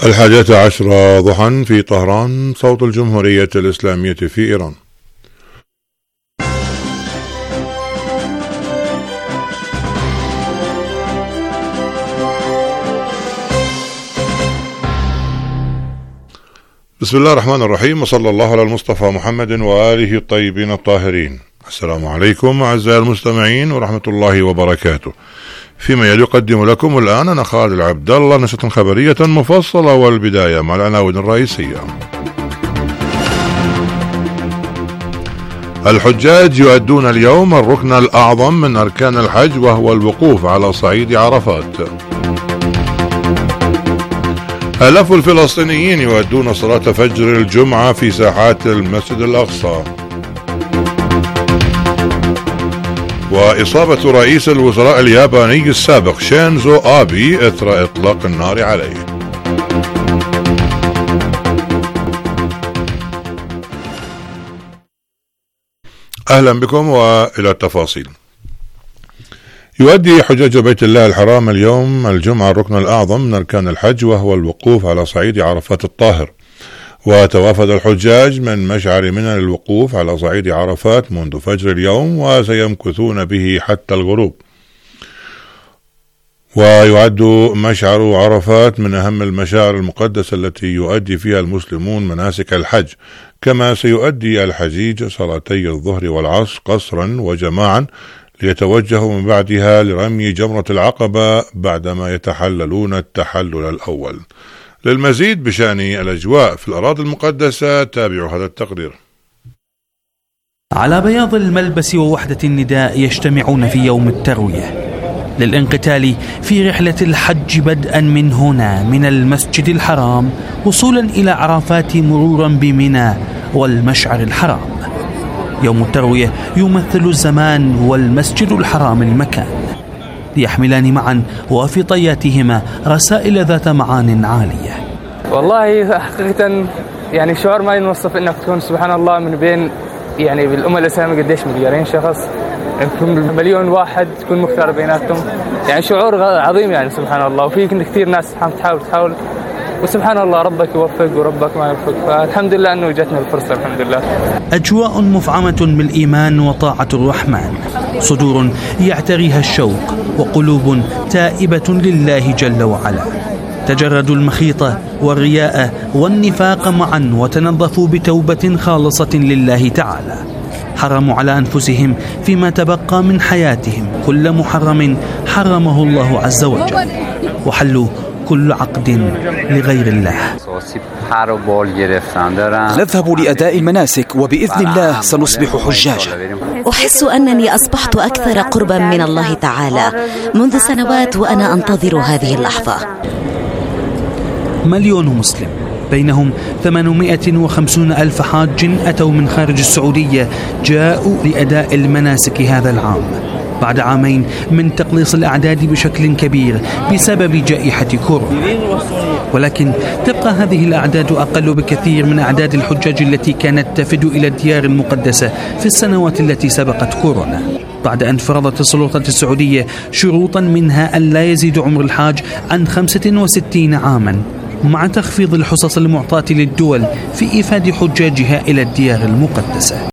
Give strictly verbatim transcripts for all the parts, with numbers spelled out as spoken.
الحادية عشرة ضحى في طهران، صوت الجمهورية الإسلامية في إيران. بسم الله الرحمن الرحيم، وصلى الله على المصطفى محمد وآله الطيبين الطاهرين. السلام عليكم أعزائي المستمعين ورحمة الله وبركاته. فيما يلي يقدم لكم الآن أنا خالد العبد الله نشرة خبرية مفصلة، والبداية مع العناوين الرئيسية. الحجاج يؤدون اليوم الركن الأعظم من أركان الحج، وهو الوقوف على صعيد عرفات. آلاف الفلسطينيين يؤدون صلاة فجر الجمعة في ساحات المسجد الأقصى. وإصابة رئيس الوزراء الياباني السابق شينزو آبي إثر إطلاق النار عليه. أهلا بكم وإلى التفاصيل. يؤدي حجاج بيت الله الحرام اليوم الجمعة الركن الأعظم من أركان الحج، وهو الوقوف على صعيد عرفات الطاهر. وتوافد الحجاج من مشعر منى للوقوف على صعيد عرفات منذ فجر اليوم، وسيمكثون به حتى الغروب. ويعد مشعر عرفات من أهم المشاعر المقدسة التي يؤدي فيها المسلمون مناسك الحج، كما سيؤدي الحجيج صلاتي الظهر والعصر قصرا وجماعا، ليتوجهوا من بعدها لرمي جمرة العقبة بعدما يتحللون التحلل الأول. للمزيد بشأن الأجواء في الأراضي المقدسة تابعوا هذا التقرير. على بياض الملبس ووحدة النداء يجتمعون في يوم التروية للانقتال في رحلة الحج، بدءا من هنا من المسجد الحرام وصولا إلى عرفات، مرورا بمنى والمشعر الحرام. يوم التروية يمثل الزمان والمسجد الحرام المكان، ليحملان معا وفي طياتهما رسائل ذات معان عالية. والله حقيقة يعني شعور ما ينوصف، انك تكون سبحان الله من بين يعني بالأمة الإسلامية قديش مليارين شخص، يكون مليون واحد تكون مختار بيناتهم، يعني شعور عظيم يعني سبحان الله. وفي كثير ناس تحاول تحاول وسبحان الله ربك يوفق وربك ما يوفق، فالحمد لله أنه جاتنا الفرصة الحمد لله. أجواء مفعمة بالإيمان وطاعة الرحمن، صدور يعتريها الشوق، وقلوب تائبة لله جل وعلا. تجردوا المخيط والرياء والنفاق معا، وتنظفوا بتوبة خالصة لله تعالى. حرموا على أنفسهم فيما تبقى من حياتهم كل محرم حرمه الله عز وجل، وحلوا كل عقد لغير الله. نذهب لأداء المناسك، وبإذن الله سنصبح حجاجا. أحس أنني أصبحت أكثر قربا من الله تعالى منذ سنوات، وأنا أنتظر هذه اللحظة. مليون مسلم، بينهم ثمانمائة وخمسين ألف حاج أتوا من خارج السعودية، جاءوا لأداء المناسك هذا العام بعد عامين من تقليص الأعداد بشكل كبير بسبب جائحة كورونا. ولكن تبقى هذه الأعداد أقل بكثير من أعداد الحجاج التي كانت تفد إلى الديار المقدسة في السنوات التي سبقت كورونا، بعد أن فرضت السلطة السعودية شروطا منها أن لا يزيد عمر الحاج عن خمسة وستين عاما، مع تخفيض الحصص المعطاة للدول في إيفاد حجاجها إلى الديار المقدسة.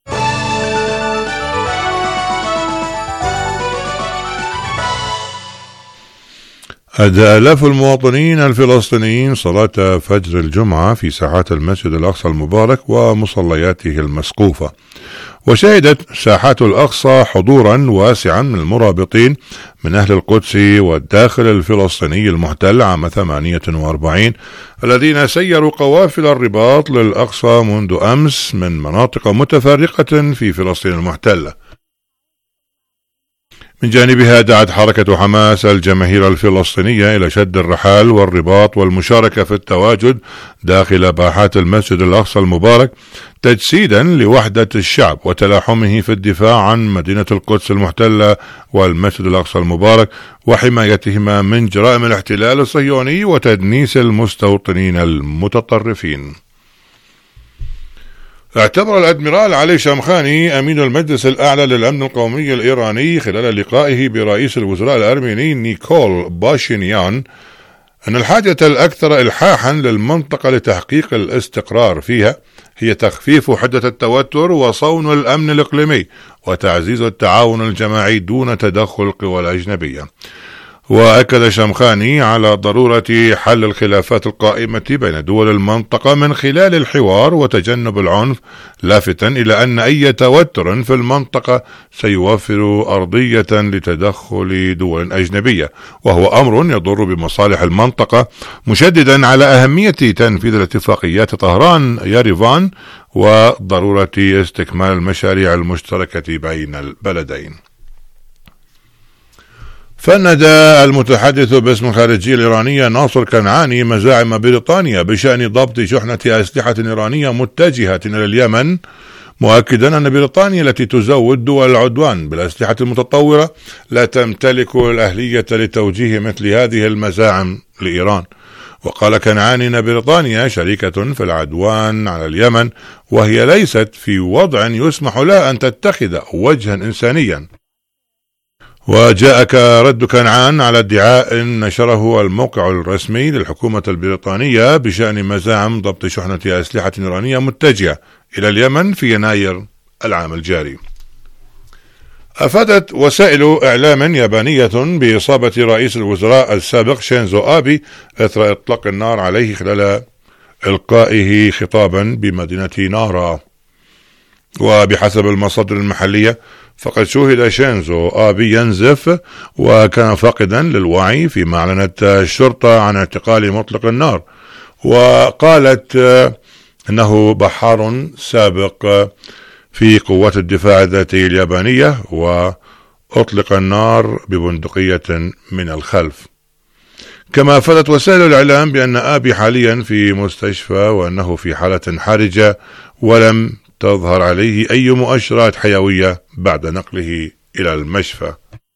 أدى آلاف المواطنين الفلسطينيين صلاة فجر الجمعة في ساحات المسجد الأقصى المبارك ومصلياته المسقوفة. وشهدت ساحات الأقصى حضورا واسعا من المرابطين من أهل القدس والداخل الفلسطيني المحتل عام ثمانية وأربعين، الذين سيروا قوافل الرباط للأقصى منذ أمس من مناطق متفرقة في فلسطين المحتلة. من جانبها دعت حركة حماس الجماهير الفلسطينية إلى شد الرحال والرباط والمشاركة في التواجد داخل باحات المسجد الأقصى المبارك، تجسيدا لوحدة الشعب وتلاحمه في الدفاع عن مدينة القدس المحتلة والمسجد الأقصى المبارك، وحمايتهما من جرائم الاحتلال الصهيوني وتدنيس المستوطنين المتطرفين. اعتبر الأدميرال علي شامخاني أمين المجلس الأعلى للأمن القومي الإيراني خلال لقائه برئيس الوزراء الأرميني نيكول باشينيان أن الحاجة الأكثر إلحاحا للمنطقة لتحقيق الاستقرار فيها هي تخفيف حدة التوتر وصون الأمن الإقليمي وتعزيز التعاون الجماعي دون تدخل القوى الأجنبية. وأكد شمخاني على ضرورة حل الخلافات القائمة بين دول المنطقة من خلال الحوار وتجنب العنف، لافتا إلى أن أي توتر في المنطقة سيوفر أرضية لتدخل دول أجنبية، وهو أمر يضر بمصالح المنطقة، مشددا على أهمية تنفيذ الاتفاقيات طهران ياريفان وضرورة استكمال المشاريع المشتركة بين البلدين. فند المتحدث باسم الخارجية الإيرانية ناصر كنعاني مزاعم بريطانيا بشأن ضبط شحنة أسلحة إيرانية متجهة إلى اليمن، مؤكدا أن بريطانيا التي تزود دول العدوان بالأسلحة المتطورة لا تمتلك الأهلية لتوجيه مثل هذه المزاعم لإيران. وقال كنعاني أن بريطانيا شريكة في العدوان على اليمن، وهي ليست في وضع يسمح لها أن تتخذ وجها إنسانيا. وجاء رد كنعان على ادعاء نشره الموقع الرسمي للحكومة البريطانية بشأن مزاعم ضبط شحنة أسلحة إيرانية متجهة إلى اليمن في يناير العام الجاري. أفادت وسائل إعلام يابانية بإصابة رئيس الوزراء السابق شينزو آبي إثر إطلاق النار عليه خلال إلقائه خطابا بمدينة نارا. وبحسب المصادر المحلية فقد شوهد شينزو آبي ينزف وكان فاقدا للوعي، فيما أعلنت الشرطة عن اعتقال مطلق النار، وقالت أنه بحار سابق في قوات الدفاع الذاتي اليابانية وأطلق النار ببندقية من الخلف. كما أفادت وسائل الإعلام بأن آبي حاليا في مستشفى وأنه في حالة حرجة ولم تظهر عليه أي مؤشرات حيوية بعد نقله إلى المشفى.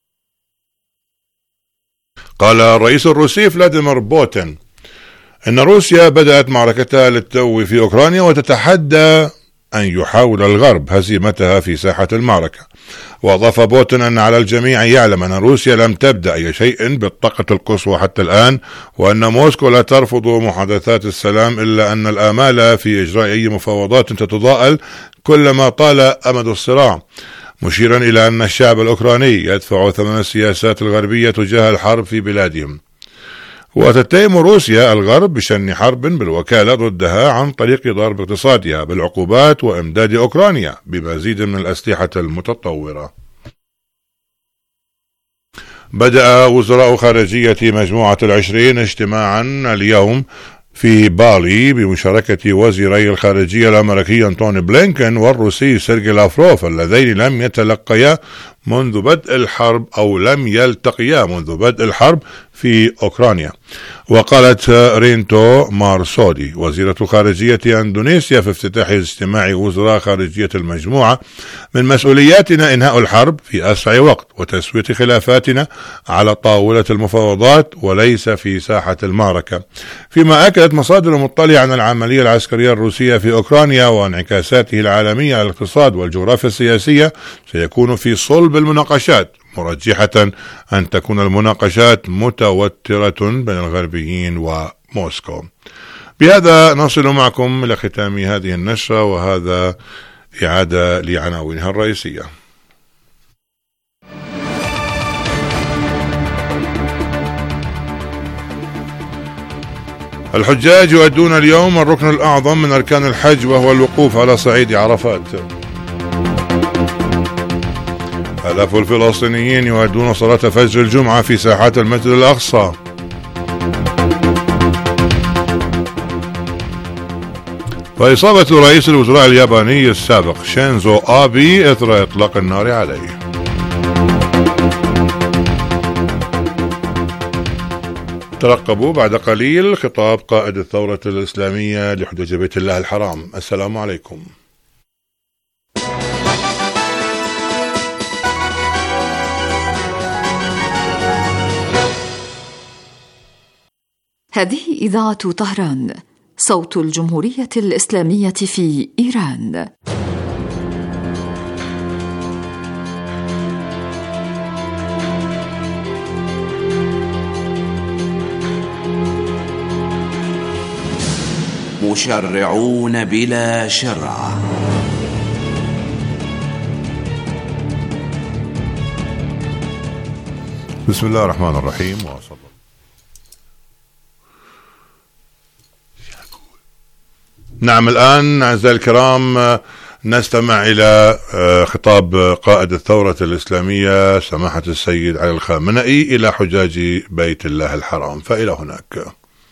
قال الرئيس الروسي فلاديمير بوتين أن روسيا بدأت معركتها للتو في أوكرانيا وتتحدى أن يحاول الغرب هزيمتها في ساحة المعركة. وأضاف بوتين أن على الجميع يعلم أن روسيا لم تبدأ أي شيء بالطاقة القصوى حتى الآن، وأن موسكو لا ترفض محادثات السلام، إلا أن الآمال في إجراء أي مفاوضات تتضاءل كلما طال أمد الصراع، مشيرا إلى أن الشعب الأوكراني يدفع ثمن السياسات الغربية تجاه الحرب في بلادهم. وتتهم روسيا الغرب بشن حرب بالوكالة ضدها عن طريق ضرب اقتصادها بالعقوبات وإمداد أوكرانيا بمزيد من الأسلحة المتطورة. بدأ وزراء خارجية مجموعة العشرين اجتماعا اليوم في بالي بمشاركة وزيري الخارجية الأمريكي أنتوني بلينكن والروسي سيرجي لافروف، اللذين لم يتلقيا منذ بدء الحرب أو لم يلتقيا منذ بدء الحرب في أوكرانيا. وقالت رينتو مارسودي وزيرة خارجية أندونيسيا في افتتاح اجتماع وزراء خارجية المجموعة: من مسؤولياتنا إنهاء الحرب في أسرع وقت وتسوية خلافاتنا على طاولة المفاوضات وليس في ساحة المعركة. فيما أكدت مصادر مطلعة عن العملية العسكرية الروسية في أوكرانيا وانعكاساته العالمية على الاقتصاد والجغرافيا السياسية سيكون في صلب المناقشات، مرجحة أن تكون المناقشات متوترة بين الغربيين وموسكو. بهذا نصل معكم إلى ختام هذه النشرة، وهذا إعادة لعناوينها الرئيسية. الحجاج يؤدون اليوم الركن الأعظم من أركان الحج، وهو الوقوف على صعيد عرفات. آلاف الفلسطينيين يؤدون صلاة فجر الجمعة في ساحات المسجد الأقصى. وإصابة رئيس الوزراء الياباني السابق شينزو آبي إثر إطلاق النار عليه. ترقبوا بعد قليل خطاب قائد الثورة الإسلامية لحجاج بيت الله الحرام. السلام عليكم. هذه إذاعة طهران، صوت الجمهورية الإسلامية في إيران. المشرعون بلا شرع. بسم الله الرحمن الرحيم. وصل. نعم، الآن أعزائي الكرام نستمع إلى خطاب قائد الثورة الإسلامية سماحة السيد علي الخامنئي إلى حجاج بيت الله الحرام، فإلى هناك.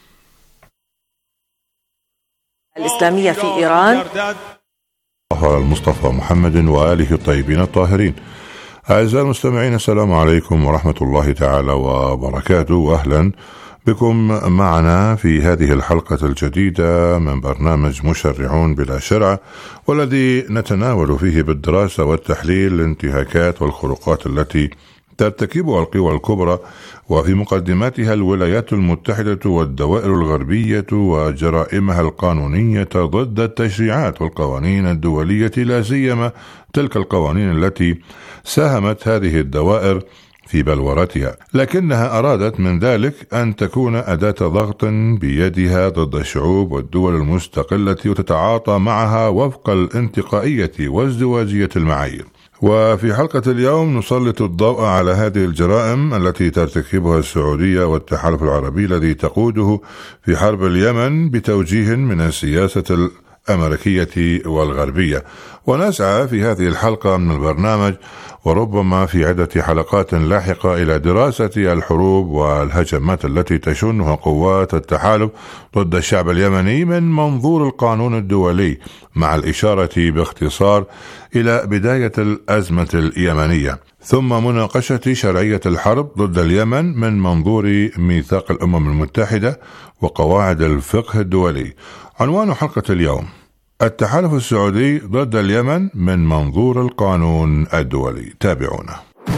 الإسلامية في إيران على المصطفى محمد وآله الطيبين الطاهرين. أعزائي المستمعين، السلام عليكم ورحمة الله تعالى وبركاته، وأهلا بكم معنا في هذه الحلقة الجديدة من برنامج مشرعون بلا شرع، والذي نتناول فيه بالدراسة والتحليل الانتهاكات والخروقات التي ترتكبها القوى الكبرى، وفي مقدماتها الولايات المتحدة والدوائر الغربية وجرائمها القانونية ضد التشريعات والقوانين الدولية، لا سيما تلك القوانين التي ساهمت هذه الدوائر في بلورتها، لكنها أرادت من ذلك أن تكون أداة ضغط بيدها ضد الشعوب والدول المستقلة، وتتعاطى معها وفق الانتقائية وازدواجية المعايير. وفي حلقة اليوم نسلط الضوء على هذه الجرائم التي ترتكبها السعودية والتحالف العربي الذي تقوده في حرب اليمن بتوجيه من السياسة الأمريكية والغربية. ونسعى في هذه الحلقة من البرنامج، وربما في عدة حلقات لاحقة، إلى دراسة الحروب والهجمات التي تشنها قوات التحالف ضد الشعب اليمني من منظور القانون الدولي، مع الإشارة باختصار إلى بداية الأزمة اليمنية، ثم مناقشة شرعية الحرب ضد اليمن من منظور ميثاق الأمم المتحدة وقواعد الفقه الدولي. عنوان حلقة اليوم: التحالف السعودي ضد اليمن من منظور القانون الدولي. تابعونا.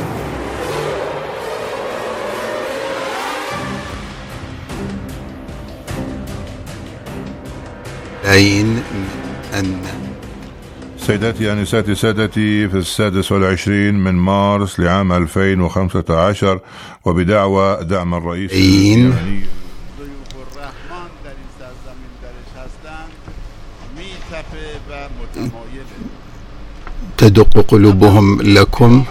أين أن سيداتي أنساتي سادتي، في السادس والعشرين من مارس لعام ألفين وخمسة عشر، وبدعوى دعم الرئيس اليمني تدق قلوبهم لكم.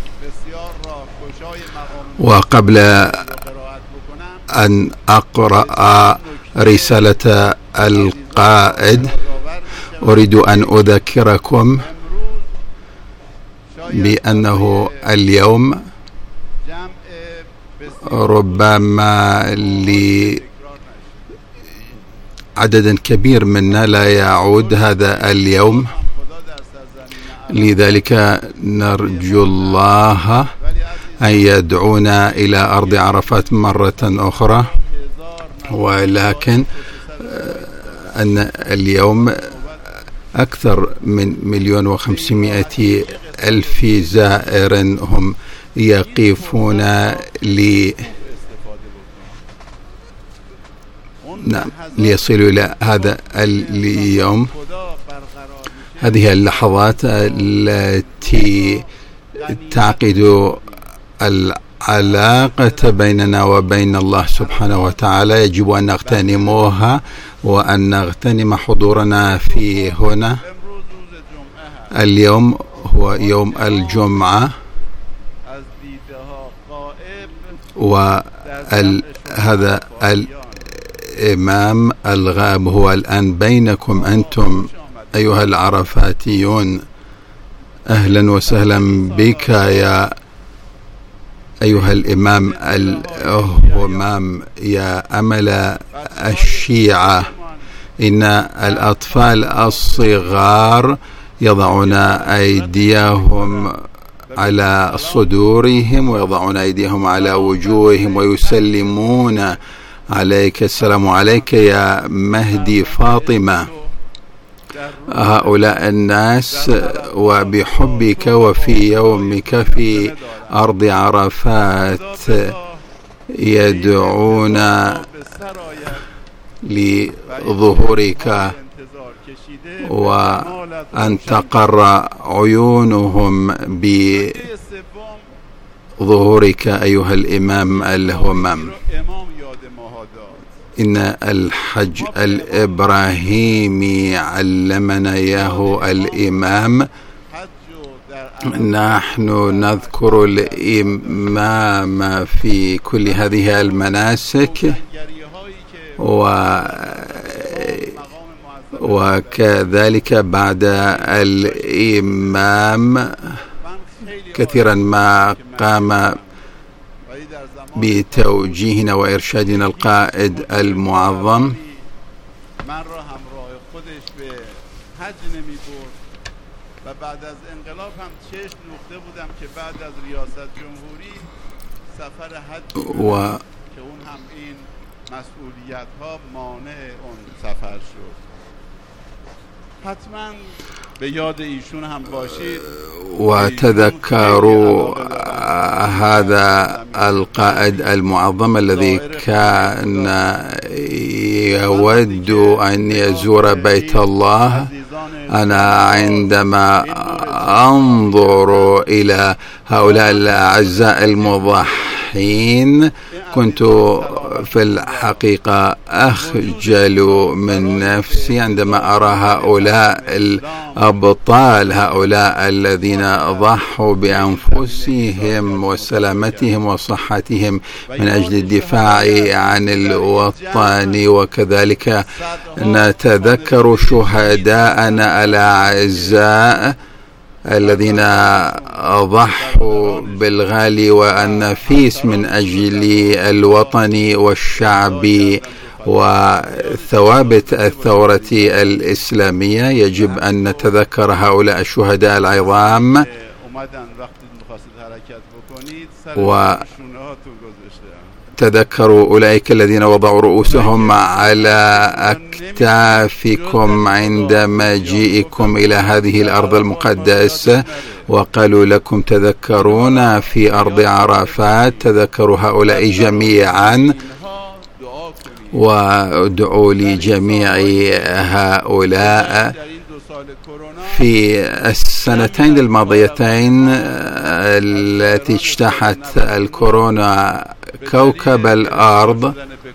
وقبل أن أقرأ رسالة القائد، أريد أن أذكركم بأنه اليوم ربما لعدد كبير منا لا يعود هذا اليوم، لذلك نرجو الله أن يدعونا إلى أرض عرفات مرة أخرى. ولكن أن اليوم أكثر من مليون وخمسمائة ألف زائر هم يقفون لي نعم ليصلوا إلى هذا اليوم. هذه اللحظات التي تعقد العلاقة بيننا وبين الله سبحانه وتعالى يجب أن نغتنموها، وأن نغتنم حضورنا في هنا. اليوم هو يوم الجمعة، وهذا الإمام الغاب هو الآن بينكم أنتم أيها العرفاتيون. أهلا وسهلا بك يا أيها الإمام الهمام، يا أمل الشيعة. إن الأطفال الصغار يضعون أيديهم على صدورهم ويضعون أيديهم على وجوههم ويسلمون عليك. السلام عليك يا مهدي فاطمة. هؤلاء الناس وبحبك وفي يومك في أرض عرفات يدعون لظهورك وأن تقر عيونهم بظهورك أيها الإمام الهمام. إن الحج الإبراهيمي علمنا إياه الإمام. نحن نذكر الإمام في كل هذه المناسك، و وكذلك بعد الإمام كثيرا ما قام بتوجيهنا وإرشادنا القائد المعظم. و بعد از انقلاب هم چشم نقطه بودم که بعد از ریاست جمهوری سفر حج و که اون هم این مسئولیت ها مانع اون سفر شد. حتما به یاد ایشون هم باشید. وتذكروا هذا القائد المعظم الذي كان يود أن يزور بيت الله. أنا عندما أنظر إلى هؤلاء الأعزاء المضحين كنت في الحقيقة أخجل من نفسي عندما أرى هؤلاء الأبطال، هؤلاء الذين ضحوا بأنفسهم وسلامتهم وصحتهم من أجل الدفاع عن الوطن. وكذلك نتذكر شهداءنا الأعزاء الذين ضحوا بالغالي والنفيس من أجل الوطن والشعب وثوابت الثورة الإسلامية. يجب أن نتذكر هؤلاء الشهداء العظام و تذكروا أولئك الذين وضعوا رؤوسهم على أكتافكم عند مجيئكم إلى هذه الأرض المقدسة وقالوا لكم تذكرونا في أرض عرفات. تذكروا هؤلاء جميعا وادعوا لجميع هؤلاء. في السنتين الماضيتين التي اجتاحت الكورونا كوكب الأرض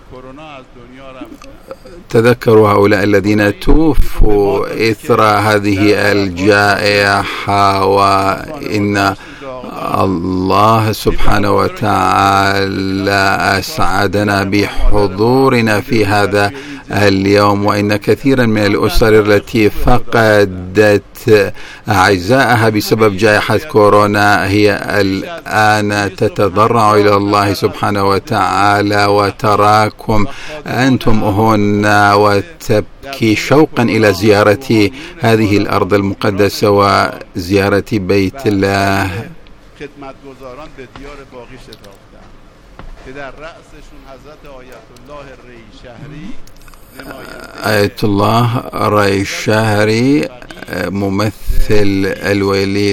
تذكروا هؤلاء الذين توفوا إثر هذه الجائحة، وإن الله سبحانه وتعالى أسعدنا بحضورنا في هذا اليوم. وإن كثيرا من الأسر التي فقدت أعزائها بسبب جائحة كورونا هي الآن تتضرع إلى الله سبحانه وتعالى وتراكم أنتم هنا وتبكي شوقا إلى زيارة هذه الأرض المقدسة وزيارة بيت الله. خدمتگزاران به دیار باقی شتافتند که در رأسشون حضرت آیت الله ری شهری آية الله ري الشهري ممثل الولي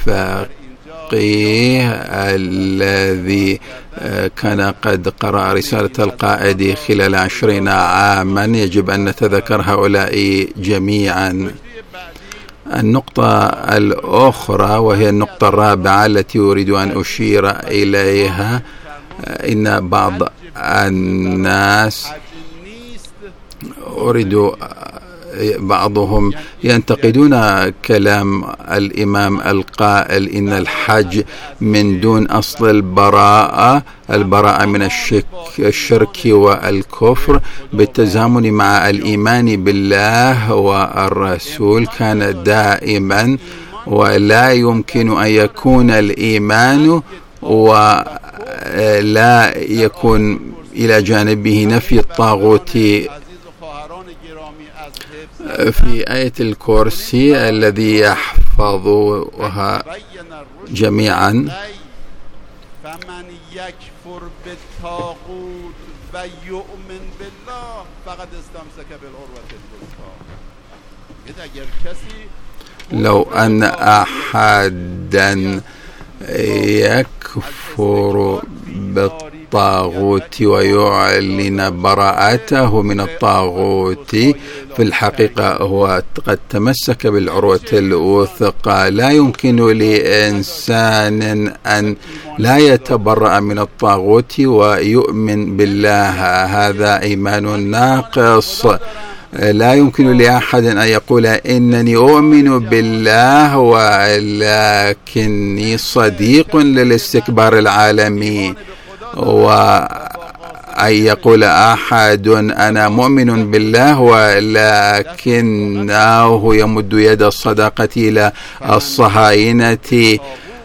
الفقيه الذي كان قد قرأ رسالة القائد خلال عشرين عاما. يجب أن نتذكر هؤلاء جميعا. النقطة الأخرى وهي النقطة الرابعة التي أريد أن أشير إليها، إن بعض الناس أريد بعضهم ينتقدون كلام الإمام القائل إن الحج من دون أصل البراءة البراءة من الشرك, الشرك والكفر بالتزامن مع الإيمان بالله والرسول كان دائما، ولا يمكن أن يكون الإيمان ولا يكون إلى جانبه نفي الطاغوت. في آية الكرسي الذي يحفظها جميعا فمن يكفر بالطاغوت ويؤمن بالله فقد استمسك بالعروة الوثقى. لو أن أحدا يكفر بالطاغوت الطاغوت ويعلن براءته من الطاغوت، في الحقيقة هو قد تمسك بالعروة الوثقى. لا يمكن لإنسان أن لا يتبرأ من الطاغوت ويؤمن بالله، هذا إيمان ناقص. لا يمكن لأحد أن يقول إنني أؤمن بالله ولكني صديق للاستكبار العالمي، وأن يقول أحد أنا مؤمن بالله ولكنه يمد يد الصداقة إلى الصهاينة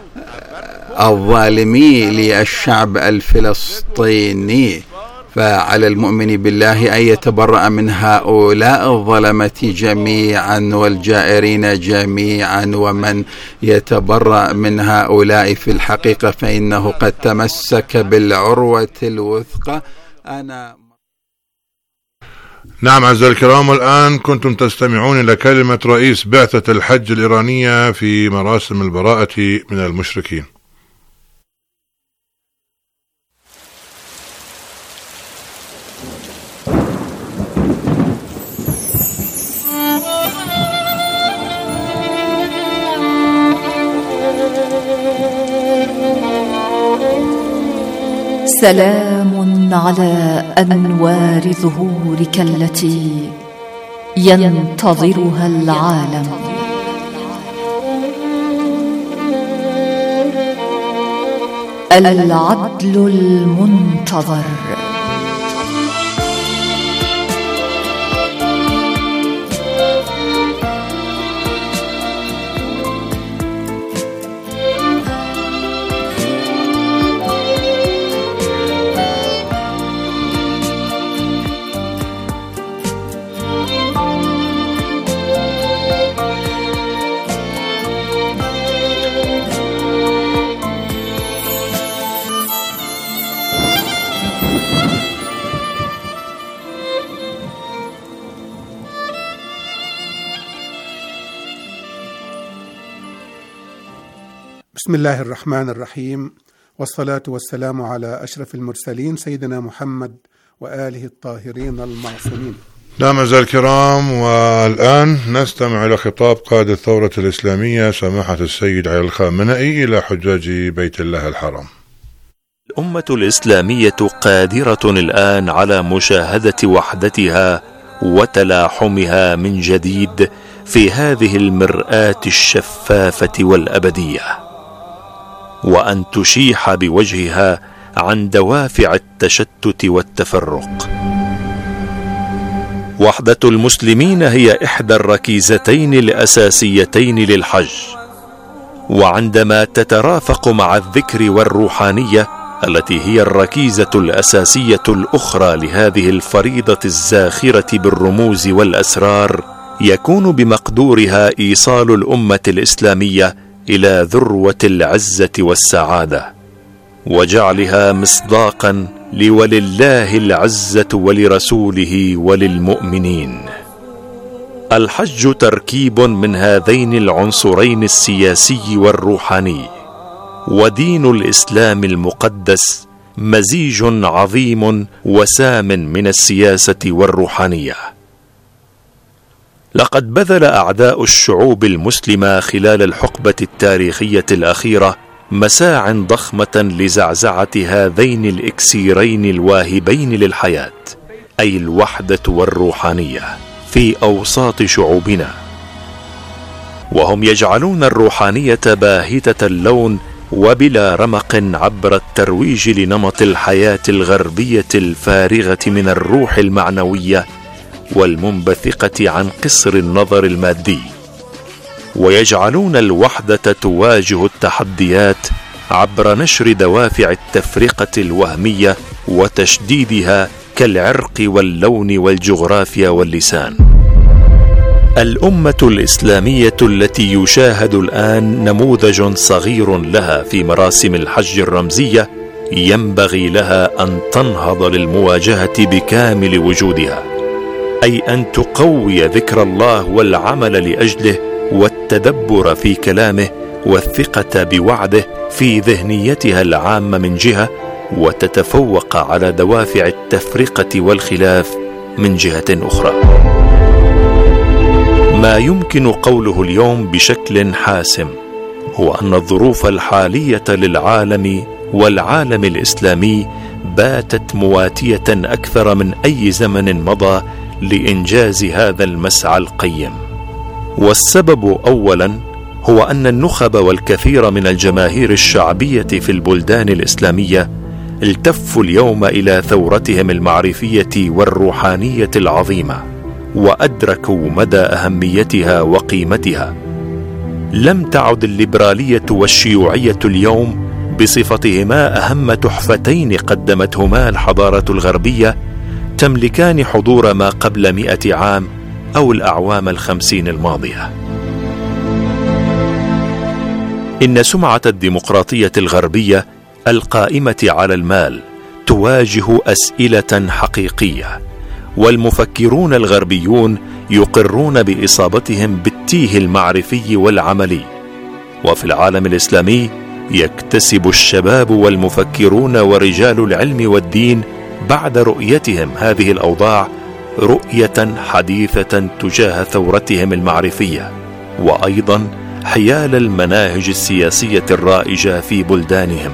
الظالمي للشعب الفلسطيني. فعلى المؤمن بالله أن يتبرأ من هؤلاء الظلمة جميعا والجائرين جميعا، ومن يتبرأ من هؤلاء في الحقيقة فإنه قد تمسك بالعروة الوثقى. أنا نعم أعزائي الكرام، والآن كنتم تستمعون إلى كلمة رئيس بعثة الحج الإيرانية في مراسم البراءة من المشركين. سلام على أنوار ظهورك التي ينتظرها العالم. العدل المنتظر. بسم الله الرحمن الرحيم، والصلاة والسلام على أشرف المرسلين سيدنا محمد وآله الطاهرين المعصومين. نعم أعزائي الكرام، والآن نستمع إلى خطاب قائد الثورة الإسلامية سماحة السيد علي الخامنئي إلى حجاج بيت الله الحرام. الأمة الإسلامية قادرة الآن على مشاهدة وحدتها وتلاحمها من جديد في هذه المرآة الشفافة والأبدية، وأن تشيح بوجهها عن دوافع التشتت والتفرق. وحدة المسلمين هي إحدى الركيزتين الأساسيتين للحج، وعندما تترافق مع الذكر والروحانية التي هي الركيزة الأساسية الأخرى لهذه الفريضة الزاخرة بالرموز والأسرار، يكون بمقدورها إيصال الأمة الإسلامية إلى ذروة العزة والسعادة، وجعلها مصداقا لولله العزة ولرسوله وللمؤمنين. الحج تركيب من هذين العنصرين السياسي والروحاني، ودين الإسلام المقدس مزيج عظيم وسام من السياسة والروحانية. لقد بذل أعداء الشعوب المسلمة خلال الحقبة التاريخية الأخيرة مساع ضخمة لزعزعة هذين الإكسيرين الواهبين للحياة، أي الوحدة والروحانية، في أوساط شعوبنا، وهم يجعلون الروحانية باهتة اللون وبلا رمق عبر الترويج لنمط الحياة الغربية الفارغة من الروح المعنوية والمنبثقة عن قصر النظر المادي، ويجعلون الوحدة تواجه التحديات عبر نشر دوافع التفرقة الوهمية وتشديدها كالعرق واللون والجغرافيا واللسان. الأمة الإسلامية التي يشاهد الآن نموذج صغير لها في مراسم الحج الرمزية ينبغي لها أن تنهض للمواجهة بكامل وجودها، أي أن تقوي ذكر الله والعمل لأجله والتدبر في كلامه والثقة بوعده في ذهنيتها العامة من جهة، وتتفوق على دوافع التفرقة والخلاف من جهة أخرى. ما يمكن قوله اليوم بشكل حاسم هو أن الظروف الحالية للعالم والعالم الإسلامي باتت مواتية أكثر من أي زمن مضى لإنجاز هذا المسعى القيم. والسبب أولا هو أن النخب والكثير من الجماهير الشعبية في البلدان الإسلامية التفوا اليوم إلى ثورتهم المعرفية والروحانية العظيمة، وأدركوا مدى أهميتها وقيمتها. لم تعد الليبرالية والشيوعية اليوم بصفتهما أهم تحفتين قدمتهما الحضارة الغربية تملكان حضور ما قبل مئة عام أو الأعوام الخمسين الماضية. إن سمعة الديمقراطية الغربية القائمة على المال تواجه أسئلة حقيقية، والمفكرون الغربيون يقرون بإصابتهم بالتيه المعرفي والعملي. وفي العالم الإسلامي يكتسب الشباب والمفكرون ورجال العلم والدين بعد رؤيتهم هذه الأوضاع رؤية حديثة تجاه ثورتهم المعرفية، وأيضا حيال المناهج السياسية الرائجة في بلدانهم.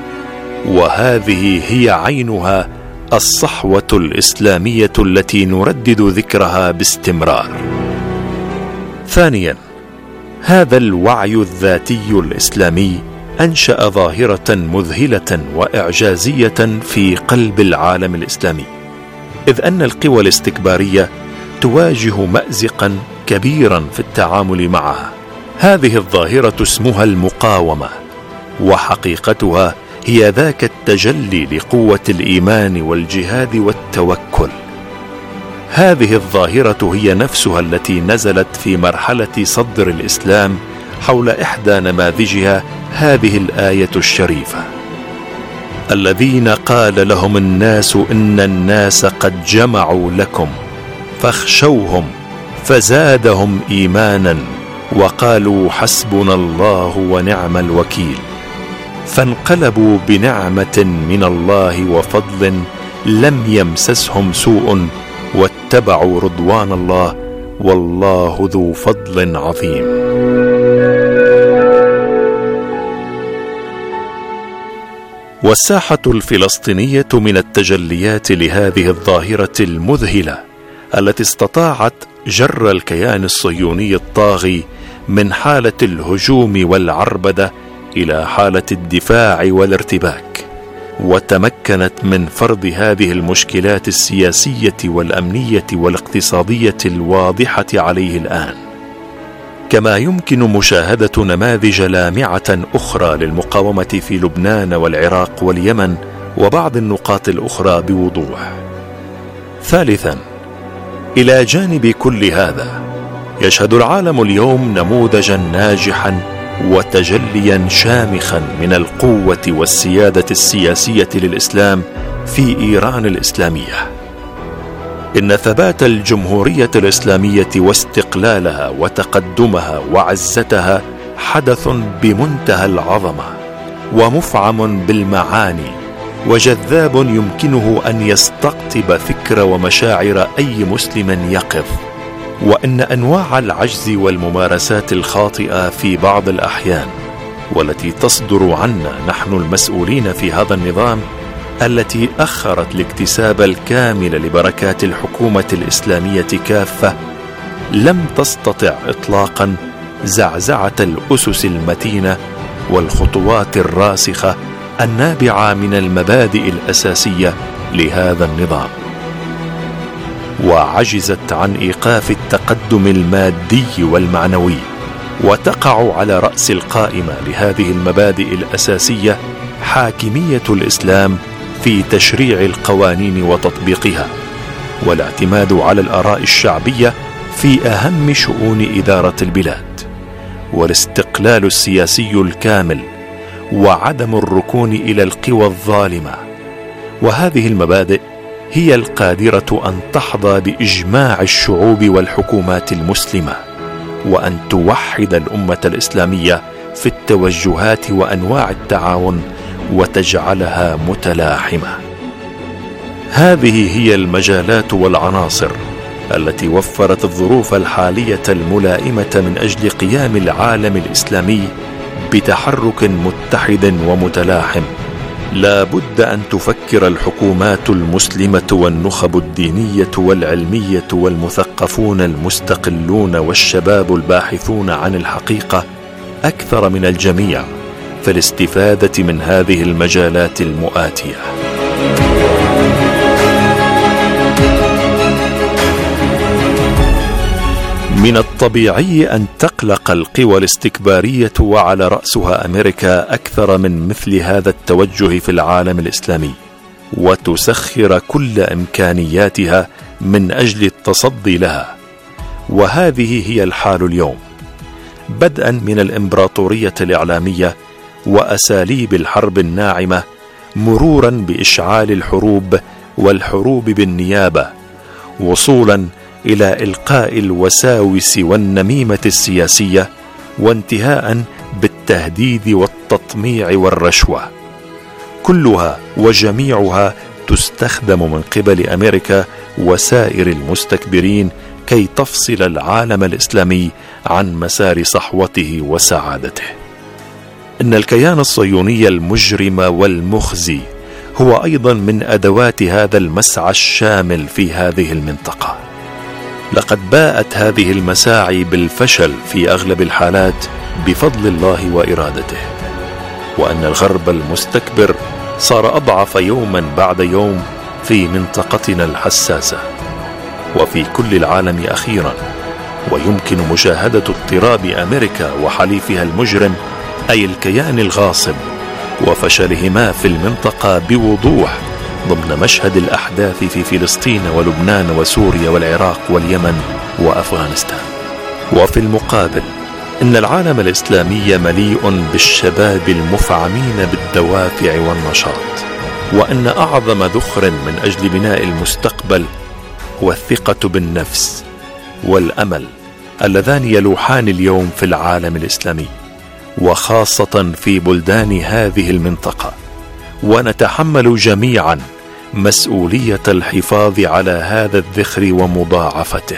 وهذه هي عينها الصحوة الإسلامية التي نردد ذكرها باستمرار. ثانيا، هذا الوعي الذاتي الإسلامي أنشأ ظاهرة مذهلة وإعجازية في قلب العالم الإسلامي، إذ أن القوى الاستكبارية تواجه مأزقا كبيرا في التعامل معها. هذه الظاهرة اسمها المقاومة، وحقيقتها هي ذاك التجلي لقوة الإيمان والجهاد والتوكل. هذه الظاهرة هي نفسها التي نزلت في مرحلة صدر الإسلام حول إحدى نماذجها هذه الآية الشريفة: الذين قال لهم الناس إن الناس قد جمعوا لكم فاخشوهم فزادهم إيمانا وقالوا حسبنا الله ونعم الوكيل، فانقلبوا بنعمة من الله وفضل لم يمسسهم سوء واتبعوا رضوان الله والله ذو فضل عظيم. والساحة الفلسطينية من التجليات لهذه الظاهرة المذهلة التي استطاعت جر الكيان الصهيوني الطاغي من حالة الهجوم والعربدة إلى حالة الدفاع والارتباك، وتمكنت من فرض هذه المشكلات السياسية والأمنية والاقتصادية الواضحة عليه الآن. كما يمكن مشاهدة نماذج لامعة أخرى للمقاومة في لبنان والعراق واليمن وبعض النقاط الأخرى بوضوح. ثالثا، إلى جانب كل هذا يشهد العالم اليوم نموذجا ناجحا وتجليا شامخا من القوة والسيادة السياسية للإسلام في إيران الإسلامية. إن ثبات الجمهورية الإسلامية واستقلالها وتقدمها وعزتها حدث بمنتهى العظمة ومفعم بالمعاني وجذاب يمكنه أن يستقطب فكر ومشاعر أي مسلم يقظ. وإن أنواع العجز والممارسات الخاطئة في بعض الأحيان والتي تصدر عنا نحن المسؤولين في هذا النظام، التي أخرت الاكتساب الكامل لبركات الحكومة الإسلامية كافة، لم تستطع إطلاقا زعزعة الأسس المتينة والخطوات الراسخة النابعة من المبادئ الأساسية لهذا النظام، وعجزت عن إيقاف التقدم المادي والمعنوي. وتقع على رأس القائمة لهذه المبادئ الأساسية حاكمية الإسلام في تشريع القوانين وتطبيقها، والاعتماد على الآراء الشعبية في أهم شؤون إدارة البلاد، والاستقلال السياسي الكامل، وعدم الركون إلى القوى الظالمة. وهذه المبادئ هي القادرة أن تحظى بإجماع الشعوب والحكومات المسلمة، وأن توحد الأمة الإسلامية في التوجهات وأنواع التعاون وتجعلها متلاحمة. هذه هي المجالات والعناصر التي وفرت الظروف الحالية الملائمة من أجل قيام العالم الإسلامي بتحرك متحد ومتلاحم. لا بد أن تفكر الحكومات المسلمة والنخب الدينية والعلمية والمثقفون المستقلون والشباب الباحثون عن الحقيقة أكثر من الجميع في الاستفادة من هذه المجالات المؤاتية. من الطبيعي أن تقلق القوى الاستكبارية وعلى رأسها أمريكا أكثر من مثل هذا التوجه في العالم الإسلامي، وتسخر كل إمكانياتها من أجل التصدي لها. وهذه هي الحال اليوم، بدءا من الإمبراطورية الإعلامية وأساليب الحرب الناعمة، مرورا بإشعال الحروب والحروب بالنيابة، وصولا إلى إلقاء الوساوس والنميمة السياسية، وانتهاء بالتهديد والتطميع والرشوة. كلها وجميعها تستخدم من قبل أمريكا وسائر المستكبرين كي تفصل العالم الإسلامي عن مسار صحوته وسعادته. إن الكيان الصهيوني المجرم والمخزي هو أيضا من أدوات هذا المسعى الشامل في هذه المنطقة. لقد باءت هذه المساعي بالفشل في أغلب الحالات بفضل الله وإرادته، وأن الغرب المستكبر صار أضعف يوما بعد يوم في منطقتنا الحساسة وفي كل العالم أخيرا. ويمكن مشاهدة اضطراب أمريكا وحليفها المجرم أي الكيان الغاصب وفشلهما في المنطقة بوضوح ضمن مشهد الأحداث في فلسطين ولبنان وسوريا والعراق واليمن وأفغانستان. وفي المقابل إن العالم الإسلامي مليء بالشباب المفعمين بالدوافع والنشاط، وأن أعظم ذخر من أجل بناء المستقبل هو الثقة بالنفس والأمل اللذان يلوحان اليوم في العالم الإسلامي وخاصة في بلدان هذه المنطقة. ونتحمل جميعا مسؤولية الحفاظ على هذا الذخر ومضاعفته.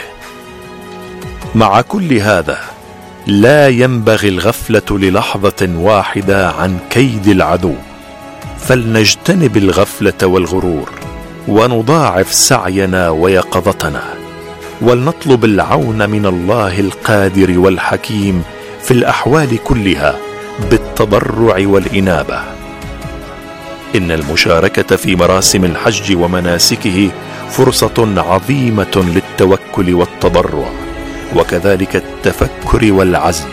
مع كل هذا لا ينبغي الغفلة للحظة واحدة عن كيد العدو، فلنجتنب الغفلة والغرور ونضاعف سعينا ويقظتنا، ولنطلب العون من الله القادر والحكيم في الأحوال كلها بالتضرع والإنابة. إن المشاركة في مراسم الحج ومناسكه فرصة عظيمة للتوكل والتضرع، وكذلك التفكر والعزم.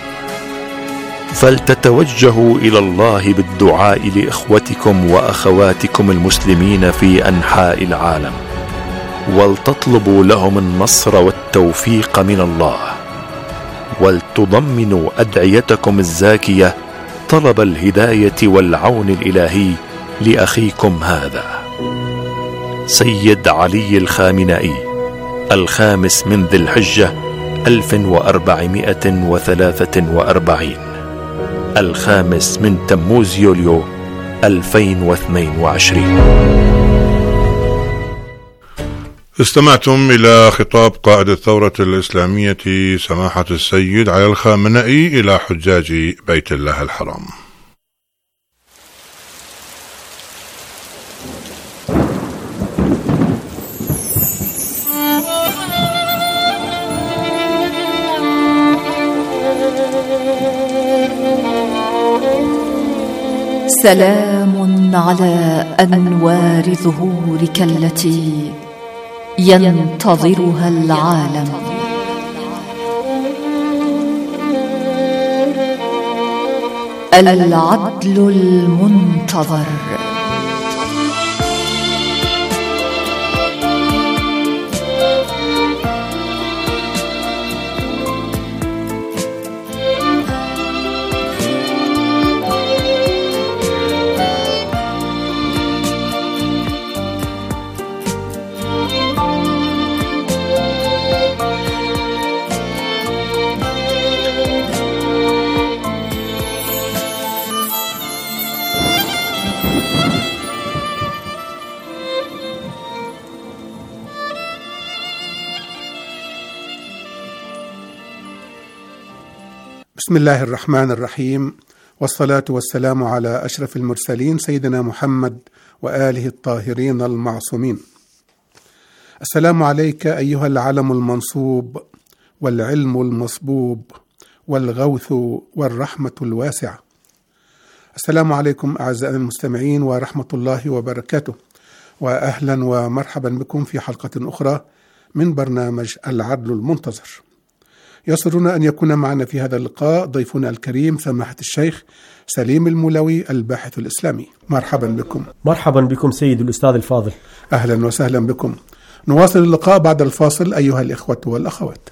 فلتتوجهوا إلى الله بالدعاء لإخوتكم وأخواتكم المسلمين في أنحاء العالم، ولتطلبوا لهم النصر والتوفيق من الله، ولتضمنوا أدعيتكم الزاكية طلب الهداية والعون الإلهي لأخيكم هذا. سيد علي الخامنئي، الخامس من ذي الحجة ألف وأربعمائة وثلاثة وأربعين، الخامس من تموز يوليو ألفين واثنين وعشرين. استمعتم إلى خطاب قائد الثورة الإسلامية سماحة السيد علي الخامنئي إلى حجاج بيت الله الحرام. سلام على أنوار ظهورك التي ينتظرها العالم. العدل المنتظر. بسم الله الرحمن الرحيم، والصلاة والسلام على أشرف المرسلين سيدنا محمد وآله الطاهرين المعصومين. السلام عليك أيها العلم المنصوب والعلم المصبوب والغوث والرحمة الواسعة. السلام عليكم أعزائنا المستمعين ورحمة الله وبركاته، وأهلا ومرحبا بكم في حلقة أخرى من برنامج العدل المنتظر. يسرنا أن يكون معنا في هذا اللقاء ضيفنا الكريم سماحة الشيخ سليم المولوي الباحث الإسلامي. مرحبا بكم. مرحبا بكم سيد الأستاذ الفاضل. أهلا وسهلا بكم. نواصل اللقاء بعد الفاصل أيها الإخوة والأخوات.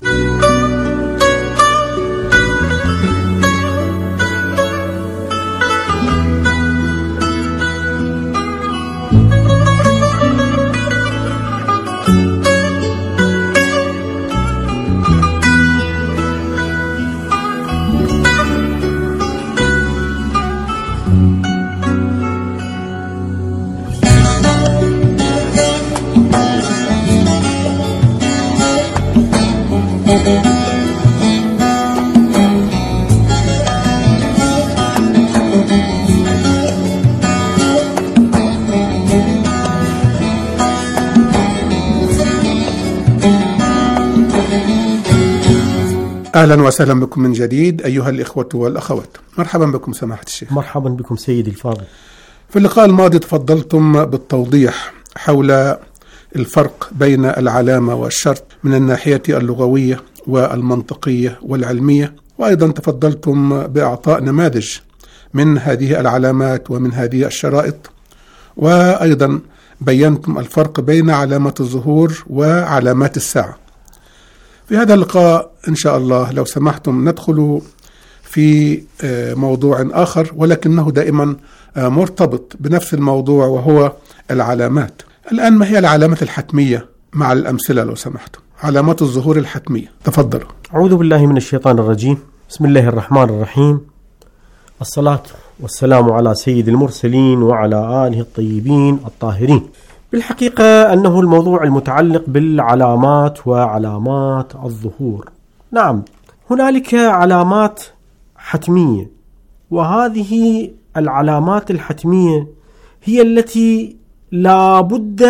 أهلا وسهلا بكم من جديد أيها الإخوة والأخوات. مرحبا بكم سماحة الشيخ. مرحبا بكم سيدي الفاضل. في اللقاء الماضي تفضلتم بالتوضيح حول الفرق بين العلامة والشرط من الناحية اللغوية والمنطقية والعلمية، وأيضا تفضلتم بإعطاء نماذج من هذه العلامات ومن هذه الشرائط، وأيضا بينتم الفرق بين علامة الظهور وعلامات الساعة. في هذا اللقاء إن شاء الله لو سمحتم ندخل في موضوع آخر، ولكنه دائما مرتبط بنفس الموضوع وهو العلامات. الآن ما هي العلامات الحتمية مع الأمثلة لو سمحتم؟ علامات الظهور الحتمية، تفضلوا. أعوذ بالله من الشيطان الرجيم، بسم الله الرحمن الرحيم، الصلاة والسلام على سيد المرسلين وعلى آله الطيبين الطاهرين. بالحقيقة أنه الموضوع المتعلق بالعلامات وعلامات الظهور. نعم، هنالك علامات حتمية، وهذه العلامات الحتمية هي التي لا بد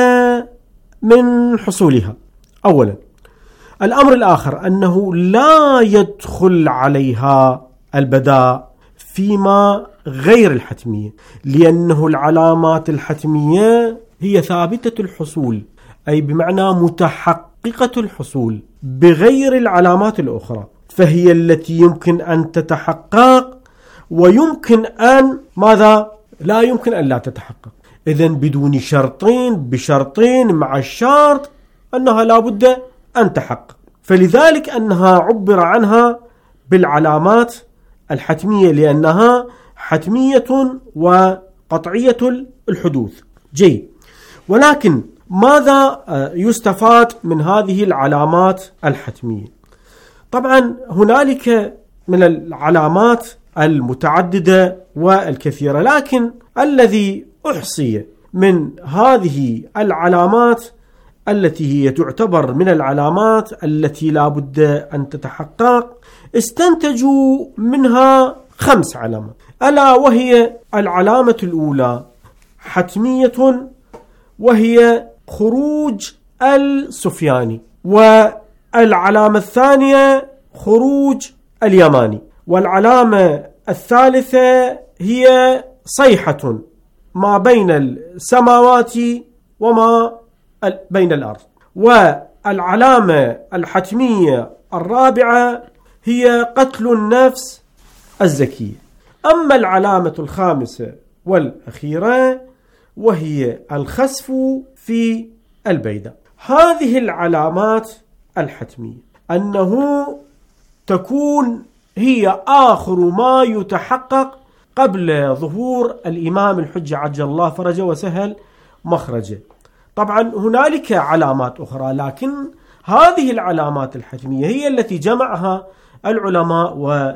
من حصولها. أولا، الأمر الآخر أنه لا يدخل عليها البداء فيما غير الحتمية، لأنه العلامات الحتمية هي ثابتة الحصول، أي بمعنى متحققة الحصول بغير العلامات الأخرى، فهي التي يمكن أن تتحقق ويمكن أن ماذا؟ لا يمكن أن لا تتحقق. إذن بدون شرطين بشرطين مع الشرط أنها لا بد أن تحقق، فلذلك أنها عبر عنها بالعلامات الحتمية لأنها حتمية وقطعية الحدوث. جيد، ولكن ماذا يستفاد من هذه العلامات الحتمية؟ طبعا هنالك من العلامات المتعددة والكثيرة، لكن الذي أحصي من هذه العلامات التي هي تعتبر من العلامات التي لا بد أن تتحقق استنتجوا منها خمس علامات، ألا وهي العلامة الأولى حتمية وهي خروج السفياني، والعلامة الثانية خروج اليماني، والعلامة الثالثة هي صيحة ما بين السماوات وما بين الأرض، والعلامة الحتمية الرابعة هي قتل النفس الزكية. أما العلامة الخامسة والأخيرة وهي الخسف في البيداء. هذه العلامات الحتمية أنه تكون هي آخر ما يتحقق قبل ظهور الإمام الحجة عجل الله فرجه وسهل مخرجه. طبعا هنالك علامات أخرى، لكن هذه العلامات الحتمية هي التي جمعها العلماء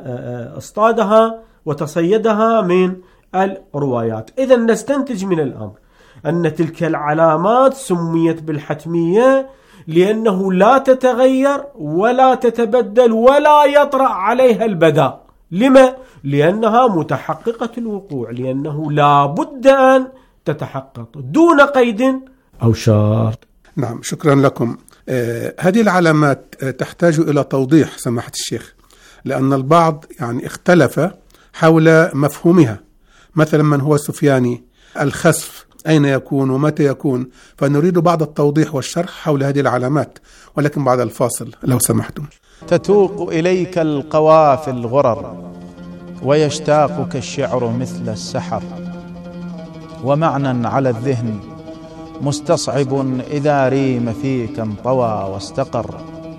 واصطادها وتصيدها من الروايات. إذن نستنتج من الأمر أن تلك العلامات سميت بالحتمية لأنه لا تتغير ولا تتبدل ولا يطرأ عليها البداء، لما؟ لأنها متحققة الوقوع، لأنه لا بد أن تتحقق دون قيد أو شرط. نعم، شكرا لكم. آه هذه العلامات آه تحتاج إلى توضيح سماحة الشيخ، لأن البعض يعني اختلف حول مفهومها. مثلا من هو سفياني، الخسف أين يكون ومتى يكون؟ فنريد بعض التوضيح والشرح حول هذه العلامات، ولكن بعد الفاصل لو سمحتم. تتوق إليك القوافي الغرر ويشتاقك الشعر مثل السحر، ومعنى على الذهن مستصعب إذا ريم فيك انطوى واستقر.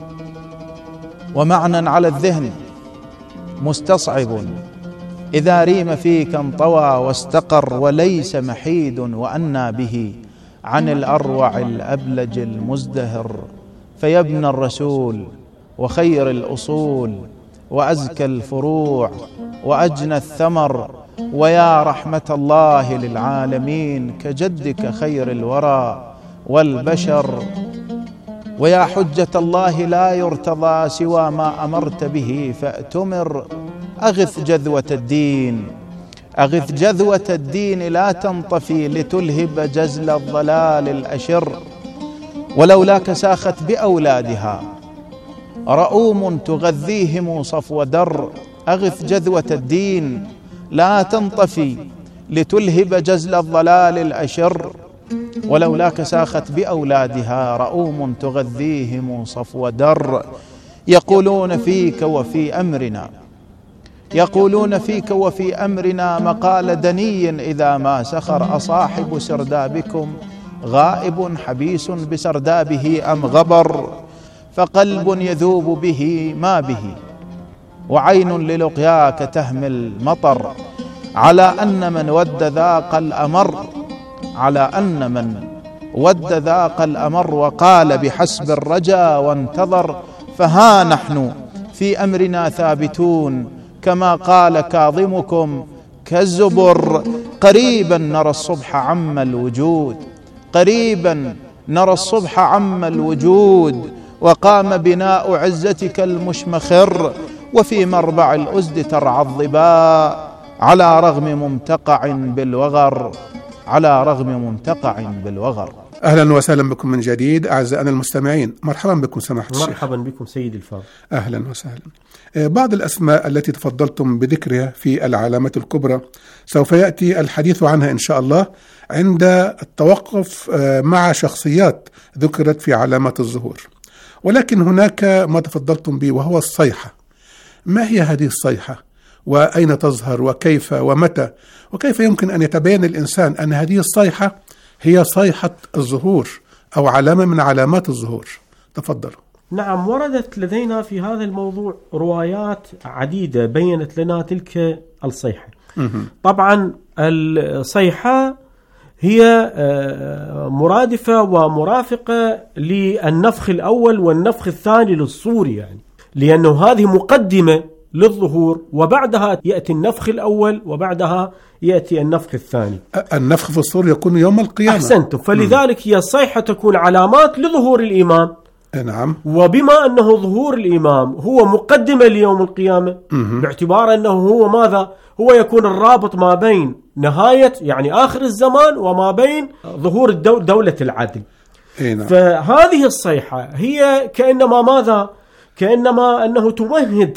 ومعنى على الذهن مستصعب إذا ريم فيك انطوى واستقر، وليس محيد وأنى به عن الأروع الأبلج المزدهر. فيا ابن الرسول وخير الأصول وأزكى الفروع وأجنى الثمر، ويا رحمة الله للعالمين كجدك خير الورى والبشر، ويا حجة الله لا يرتضى سوى ما أمرت به فأتمر. أغث جذوة الدين أغث جذوة الدين لا تنطفي لتلهب جزل الضلال الأشر، ولولاك ساخت بأولادها رؤوم تغذيهم صفو در. أغث جذوة الدين لا تنطفي لتلهب جزل الضلال الأشر، ولولاك ساخت بأولادها رؤوم تغذيهم صفو در. يقولون فيك وفي أمرنا يقولون فيك وفي أمرنا مقال دني إذا ما سخر. أصاحب سردابكم غائب حبيس بسردابه أم غبر، فقلب يذوب به ما به وعين للقياك تهمل مطر. على أن من ود ذاق الأمر على أن من ود ذاق الأمر وقال بحسب الرجا وانتظر. فها نحن في أمرنا ثابتون كما قال كاظمكم كالزبر. قريبا نرى الصبح عم الوجود قريبا نرى الصبح عم الوجود، وقام بناء عزتك المشمخر. وفي مربع الأسد ترعى الظباء على رغم ممتقع بالوغر على رغم ممتقع بالوغر. أهلا وسهلا بكم من جديد أعزائنا المستمعين، مرحبا بكم سماحة الشيخ. مرحبا بكم سيد الفاضل. أهلا وسهلا. بعض الأسماء التي تفضلتم بذكرها في العلامات الكبرى سوف يأتي الحديث عنها إن شاء الله عند التوقف مع شخصيات ذكرت في علامات الظهور، ولكن هناك ما تفضلتم به وهو الصيحة. ما هي هذه الصيحة؟ وأين تظهر وكيف ومتى؟ وكيف يمكن أن يتبين الإنسان أن هذه الصيحة هي صيحة الظهور أو علامة من علامات الظهور؟ تفضلوا. نعم، وردت لدينا في هذا الموضوع روايات عديدة بيّنت لنا تلك الصيحة. طبعا الصيحة هي مرادفة ومرافقة للنفخ الأول والنفخ الثاني للصور، يعني لأنه هذه مقدمة للظهور، وبعدها يأتي النفخ الأول وبعدها يأتي النفخ الثاني. النفخ في الصور يكون يوم القيامة. أحسنتم، فلذلك هي الصيحة تكون علامات لظهور الإمام. نعم. وبما أنه ظهور الإمام هو مقدمة ليوم القيامة، باعتبار أنه هو ماذا؟ هو يكون الرابط ما بين نهاية يعني آخر الزمان وما بين ظهور الدو دولة العدل. نعم. فهذه الصيحة هي كأنما ماذا؟ كأنما أنه تمهد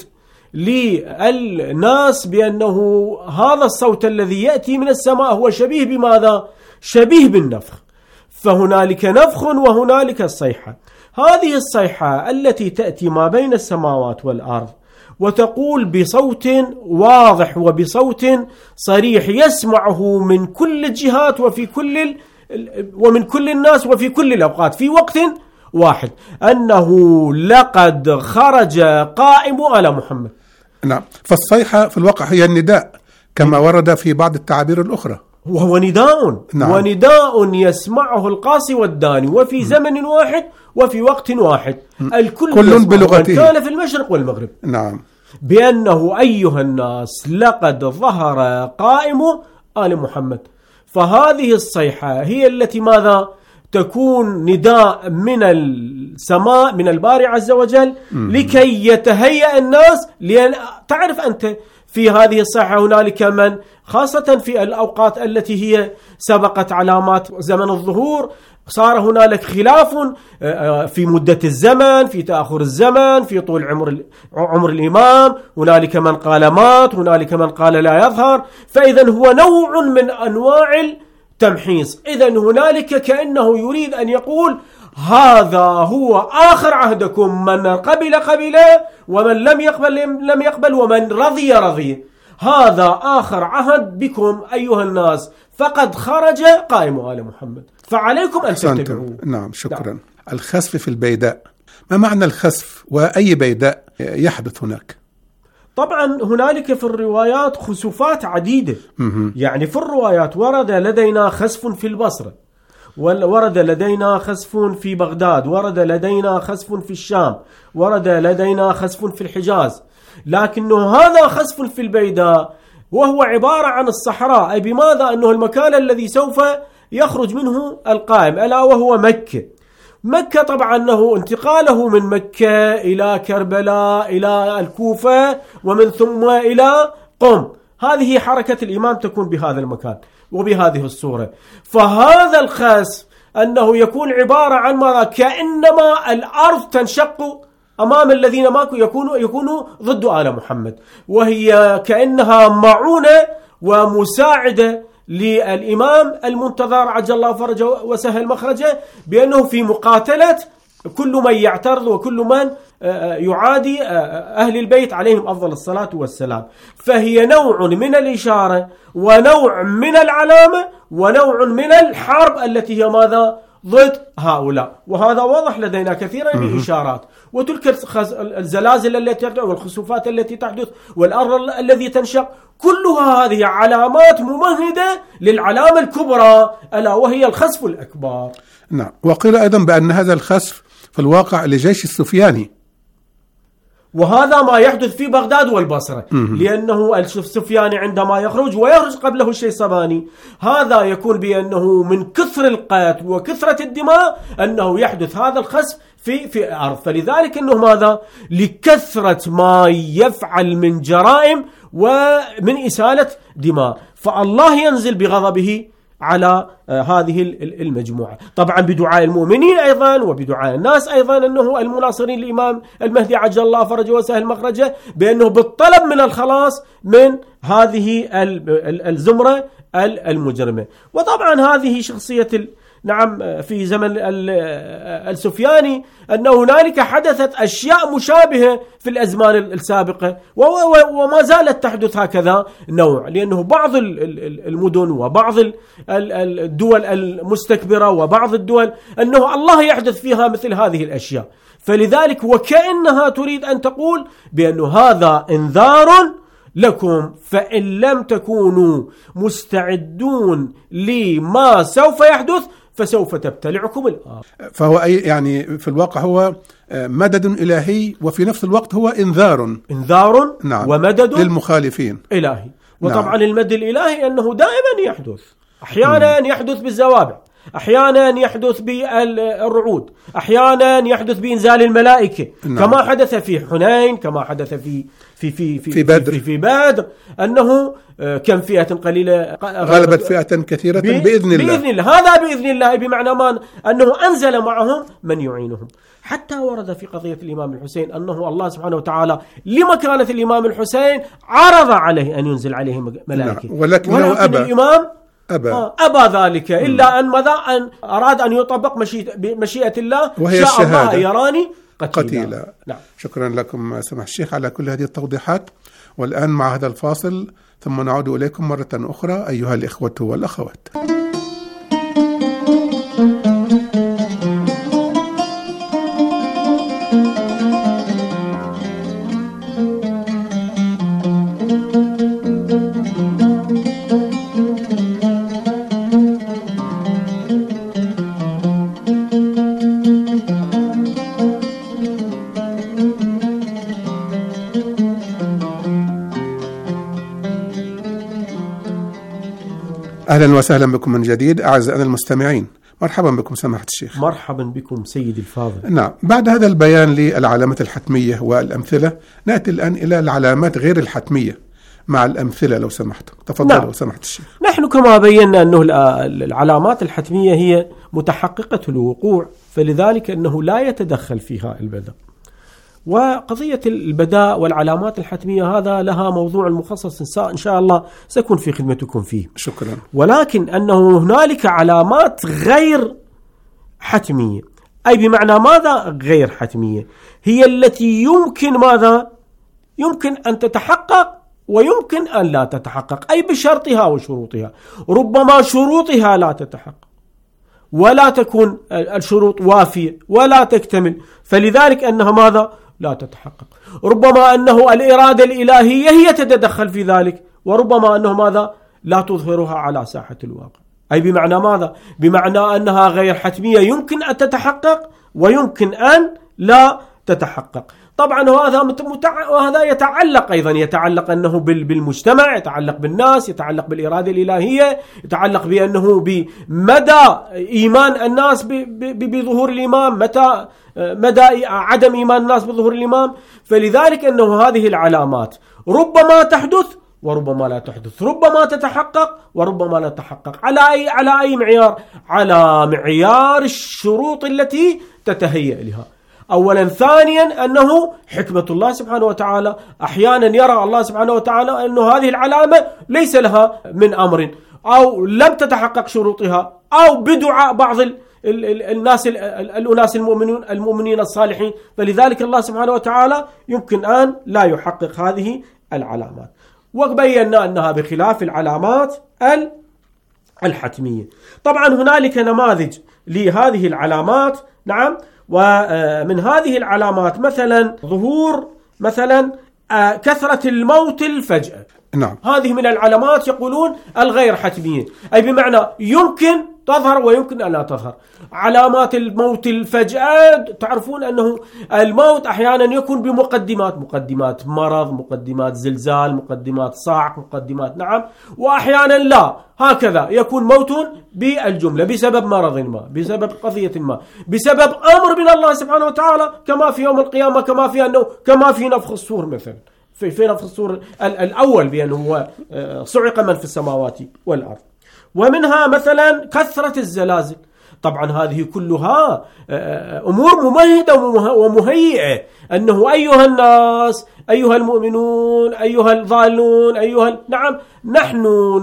للناس بأنه هذا الصوت الذي يأتي من السماء هو شبيه بماذا؟ شبيه بالنفخ. فهنالك نفخ وهنالك الصيحة. هذه الصيحة التي تأتي ما بين السماوات والأرض وتقول بصوت واضح وبصوت صريح يسمعه من كل الجهات وفي كل ال... ومن كل الناس وفي كل الأوقات في وقت واحد، أنه لقد خرج قائم آل محمد. نعم، فالصيحة في الواقع هي النداء كما ورد في بعض التعابير الأخرى، وهو نداء. نعم. ونداء يسمعه القاصي والداني وفي زمن واحد وفي وقت واحد. الكل كل بلغته، كان في المشرق والمغرب. نعم. بأنه أيها الناس لقد ظهر قائم آل محمد. فهذه الصيحة هي التي ماذا؟ تكون نداء من السماء من الباري عز وجل م. لكي يتهيأ الناس. لأن تعرف أنت في هذه الصيحة هنالك من خاصة في الأوقات التي هي سبقت علامات زمن الظهور صار هنالك خلاف في مدة الزمن، في تأخر الزمن، في طول عمر عمر الإمام. هنالك من قال مات، هنالك من قال لا يظهر. فإذا هو نوع من أنواع التمحيص. إذا هنالك كأنه يريد أن يقول هذا هو آخر عهدكم، من قبل قبل ومن لم يقبل لم يقبل ومن رضي رضي. هذا آخر عهد بكم أيها الناس، فقد خرج قائم آل محمد، فعليكم أن تتبعوه. نعم شكرا. نعم. الخسف في البيداء، ما معنى الخسف وأي بيداء يحدث هناك؟ طبعا هنالك في الروايات خسوفات عديدة. م- يعني في الروايات ورد لدينا خسف في البصرة، ورد لدينا خسف في بغداد، ورد لدينا خسف في الشام، ورد لدينا خسف في الحجاز. لكنه هذا خسف في البيداء وهو عبارة عن الصحراء. أي بماذا؟ أنه المكان الذي سوف يخرج منه القائم ألا وهو مكة. مكة طبعا أنه انتقاله من مكة إلى كربلاء إلى الكوفة ومن ثم إلى قم، هذه حركة الإمام تكون بهذا المكان وبهذه الصورة. فهذا الخسف أنه يكون عبارة عن ماذا؟ كأنما الأرض تنشق أمام الذين ماكوا يكونوا يكونوا ضد آل محمد، وهي كأنها معونة ومساعدة للإمام المنتظر عجل الله فرجه وسهل مخرجه، بأنه في مقاتلة كل من يعترض وكل من يعادي أهل البيت عليهم أفضل الصلاة والسلام. فهي نوع من الإشارة ونوع من العلامة ونوع من الحرب التي هي ماذا؟ ضد هؤلاء. وهذا واضح لدينا كثيرا من الإشارات. وتلك الزلازل التي تحدث والخسوفات التي تحدث والأرض الذي تنشق، كلها هذه علامات ممهدة للعلامة الكبرى ألا وهي الخسف الأكبر. نعم. وقيل أيضا بأن هذا الخسف في الواقع لجيش السفياني، وهذا ما يحدث في بغداد والبصرة. لأنه السفياني عندما يخرج ويخرج قبله الشيصباني، هذا يكون بأنه من كثر القتل وكثرة الدماء أنه يحدث هذا الخسف في في الأرض. فلذلك أنه ماذا؟ لكثرة ما يفعل من جرائم ومن إسالة دماء، فالله ينزل بغضبه على هذه المجموعة. طبعا بدعاء المؤمنين أيضا وبدعاء الناس أيضا أنه المناصرين الإمام المهدي عجل الله فرجه وسهل مخرجه، بأنه بالطلب من الخلاص من هذه الزمرة المجرمة. وطبعا هذه شخصية نعم في زمن السفياني أن هنالك حدثت أشياء مشابهة في الأزمان السابقة وما زالت تحدث هكذا نوع، لأنه بعض المدن وبعض الدول المستكبرة وبعض الدول أنه الله يحدث فيها مثل هذه الأشياء. فلذلك وكأنها تريد أن تقول بأن هذا انذار لكم، فإن لم تكونوا مستعدون لما سوف يحدث فسوف تبتلعكم الآن. فهو أي يعني في الواقع هو مدد إلهي وفي نفس الوقت هو إنذار إنذار نعم ومدد للمخالفين إلهي. وطبعا نعم. المد الإلهي أنه دائما يحدث، أحيانا م. يحدث بالزوابع، أحيانا يحدث بالرعود، أحيانا يحدث بإنزال الملائكة نعم. كما حدث في حنين، كما حدث في في في في, في بدر في, في بدر أنه كم فئة قليلة غلبت فئة كثيرة بإذن الله. بإذن الله. هذا بإذن الله بمعنى ما أنه أنزل معهم من يعينهم. حتى ورد في قضية الإمام الحسين أنه الله سبحانه وتعالى لمكانة الإمام الحسين عرض عليه أن ينزل عليه ملائكة نعم. ولكن, ولكن أبى. الإمام أبى. آه أبى ذلك إلا أن ماذا؟ أن أراد أن يطبق مشيئة الله، وهي شاء الشهادة. الله يراني قتيلا, قتيلا. نعم. شكرا لكم سماحة الشيخ على كل هذه التوضيحات. والآن مع هذا الفاصل ثم نعود إليكم مرة أخرى أيها الإخوة والأخوات. أهلا وسهلا بكم من جديد أعزائنا المستمعين. مرحبا بكم سماحة الشيخ. مرحبا بكم سيدي الفاضل. نعم. بعد هذا البيان للعلامات الحتمية والأمثلة، نأتي الآن إلى العلامات غير الحتمية. مع الأمثلة لو سمحت. تفضل. نعم. لو سمحت الشيخ. نحن كما بينا أنه العلامات الحتمية هي متحققة الوقوع، فلذلك أنه لا يتدخل فيها البدء. وقضية البداء والعلامات الحتمية هذا لها موضوع مخصص إن شاء الله سيكون في خدمتكم فيه. شكرا. ولكن أنه هنالك علامات غير حتمية، أي بمعنى ماذا غير حتمية؟ هي التي يمكن ماذا؟ يمكن أن تتحقق ويمكن أن لا تتحقق، أي بشرطها وشروطها. ربما شروطها لا تتحقق ولا تكون الشروط وافية ولا تكتمل، فلذلك أنها ماذا؟ لا تتحقق. ربما أنه الإرادة الإلهية هي تتدخل في ذلك، وربما أنه ماذا؟ لا تظهرها على ساحة الواقع. أي بمعنى ماذا؟ بمعنى أنها غير حتمية، يمكن أن تتحقق ويمكن أن لا تتحقق. طبعا وهذا متع... وهذا يتعلق أيضا يتعلق أنه بال... بالمجتمع، يتعلق بالناس، يتعلق بالإرادة الإلهية، يتعلق بأنه بمدى إيمان الناس ب... ب... بظهور الإمام، متى مدى عدم إيمان الناس بظهور الإمام. فلذلك أنه هذه العلامات ربما تحدث وربما لا تحدث، ربما تتحقق وربما لا تتحقق. على أي على أي معيار؟ على معيار الشروط التي تتهيأ لها. أولا. ثانيا أنه حكمة الله سبحانه وتعالى، أحيانا يرى الله سبحانه وتعالى أنه هذه العلامة ليس لها من أمر، أو لم تتحقق شروطها، أو بدعاء بعض الناس الأناس المؤمنين المؤمنين الصالحين، فلذلك الله سبحانه وتعالى يمكن أن لا يحقق هذه العلامات. وبينا أنها بخلاف العلامات الحتمية. طبعا هنالك نماذج لهذه العلامات. نعم. ومن هذه العلامات مثلا ظهور مثلا كثرة الموت الفجأة. نعم. هذه من العلامات يقولون الغير حتمية، أي بمعنى يمكن تظهر ويمكن أن لا تظهر. علامات الموت الفجأة تعرفون أنه الموت أحيانا يكون بمقدمات، مقدمات مرض، مقدمات زلزال، مقدمات صاعق، مقدمات نعم، وأحيانا لا، هكذا يكون موت بالجملة بسبب مرض ما، بسبب قضية ما، بسبب أمر من الله سبحانه وتعالى، كما في يوم القيامة، كما في أنه كما في نفخ الصور مثلا، في في نفخ الصور الأول بأنه هو صعق من في السماوات والأرض. ومنها مثلا كثرة الزلازل. طبعا هذه كلها أمور ممهدة ومهيئة أنه أيها الناس، أيها المؤمنون، أيها الضالون، أيها نعم، نحن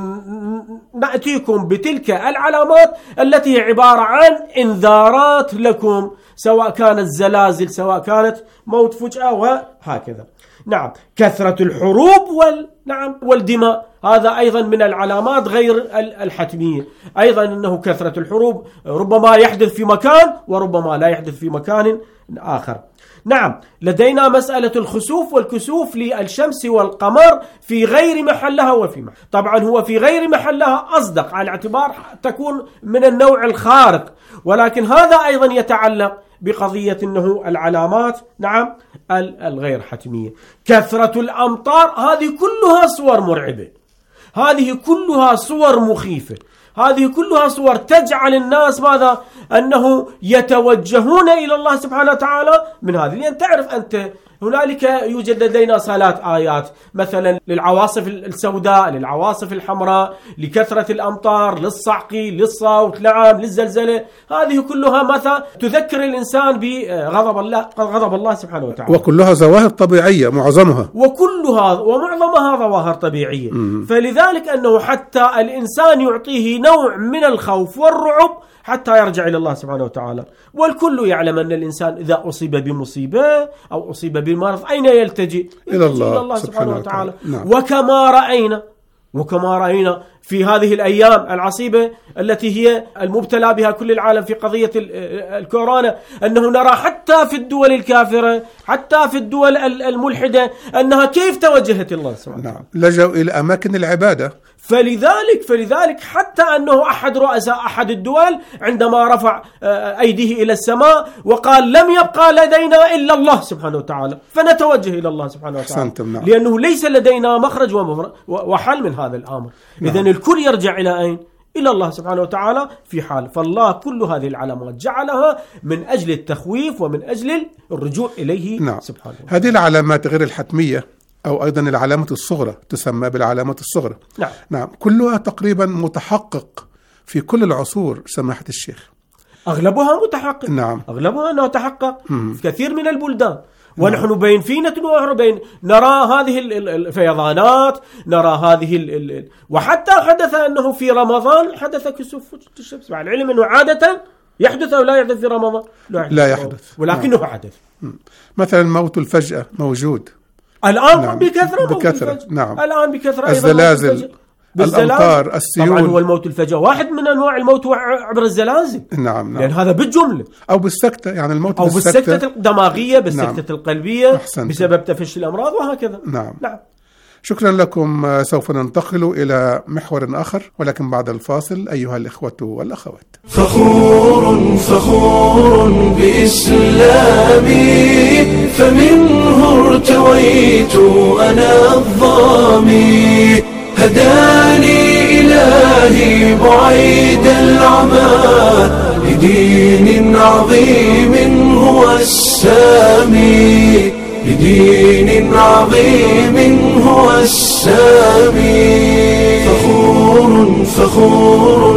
نأتيكم بتلك العلامات التي هي عبارة عن إنذارات لكم، سواء كانت زلازل، سواء كانت موت فجأة، وهكذا. نعم. كثرة الحروب وال نعم والدماء، هذا أيضا من العلامات غير الحتمية. أيضا أنه كثرة الحروب ربما يحدث في مكان وربما لا يحدث في مكان آخر. نعم. لدينا مسألة الخسوف والكسوف للشمس والقمر في غير محلها وفي محل. طبعا هو في غير محلها أصدق على اعتبار تكون من النوع الخارق، ولكن هذا أيضا يتعلق بقضية أنه العلامات نعم الغير حتمية. كثرة الأمطار، هذه كلها صور مرعبة، هذه كلها صور مخيفة، هذه كلها صور تجعل الناس ماذا؟ أنه يتوجهون إلى الله سبحانه وتعالى من هذه. لأن تعرف أنت هنالك يوجد لدينا صالات آيات مثلا للعواصف السوداء، للعواصف الحمراء، لكثرة الأمطار، للصعق، للصوت، نعم، للزلزلة. هذه كلها مثلا تذكر الإنسان بغضب الله، غضب الله سبحانه وتعالى، وكلها ظواهر طبيعية معظمها، وكلها ومعظمها ظواهر طبيعية. م- فلذلك أنه حتى الإنسان يعطيه نوع من الخوف والرعب حتى يرجع إلى الله سبحانه وتعالى. والكل يعلم أن الإنسان إذا أصيب بمصيبة أو أصيب بمرض أين يلتجئ؟ إلى الله, إلى الله سبحانه, سبحانه وتعالى. نعم. وكما رأينا وكما رأينا في هذه الأيام العصيبة التي هي المبتلى بها كل العالم في قضية الكورونا، أنه نرى حتى في الدول الكافرة، حتى في الدول الملحدة، أنها كيف توجهت الله سبحانه وتعالى. نعم. لجأوا إلى أماكن العبادة. فلذلك فلذلك حتى أنه أحد رؤساء أحد الدول عندما رفع أيديه إلى السماء وقال لم يبقى لدينا إلا الله سبحانه وتعالى، فنتوجه إلى الله سبحانه وتعالى. نعم. لأنه ليس لدينا مخرج وحل من هذا الأمر. نعم. إذن الكل يرجع إلى أين؟ إلى الله سبحانه وتعالى في حال. فالله كل هذه العلامات جعلها من أجل التخويف ومن أجل الرجوع إليه. نعم. سبحانه وتعالى. هذه العلامات غير الحتمية أو أيضا العلامة الصغرى تسمى بالعلامة الصغرى. نعم. نعم كلها تقريبا متحقق في كل العصور سماحة الشيخ. أغلبها متحقق. نعم. أغلبها أنه تحقق في كثير من البلدان. ونحن نعم. بين فينة وبين نرى هذه الفيضانات، نرى هذه ال ال وحتى حدث أنه في رمضان حدث كسوف الشمس، مع العلم أنه عادة يحدث أو لا يحدث في رمضان؟ لا يحدث, لا يحدث. ولكنه نعم. حدث. مثلا موت الفجأة موجود الآن نعم. بكثرة. بكثرة نعم. الآن بكثرة. الزلازل، الأمطار، السيول. طبعا هو الموت الفجأة واحد من أنواع الموت عبر الزلازل. نعم نعم. لأن هذا بالجملة. أو بالسكتة، يعني الموت أو بالسكتة, بالسكتة الدماغية، بالسكتة نعم. القلبية أحسنت. بسبب تفشي الأمراض وهكذا. نعم. نعم. شكرا لكم. سوف ننتقل إلى محور آخر ولكن بعد الفاصل أيها الإخوة والأخوات. فخور فخور بإسلامي فمنه ارتويت أنا الظامي هداني إلهي بعيد العمى لدين عظيم هو السامي لدين عظيم هو السامي فخور فخور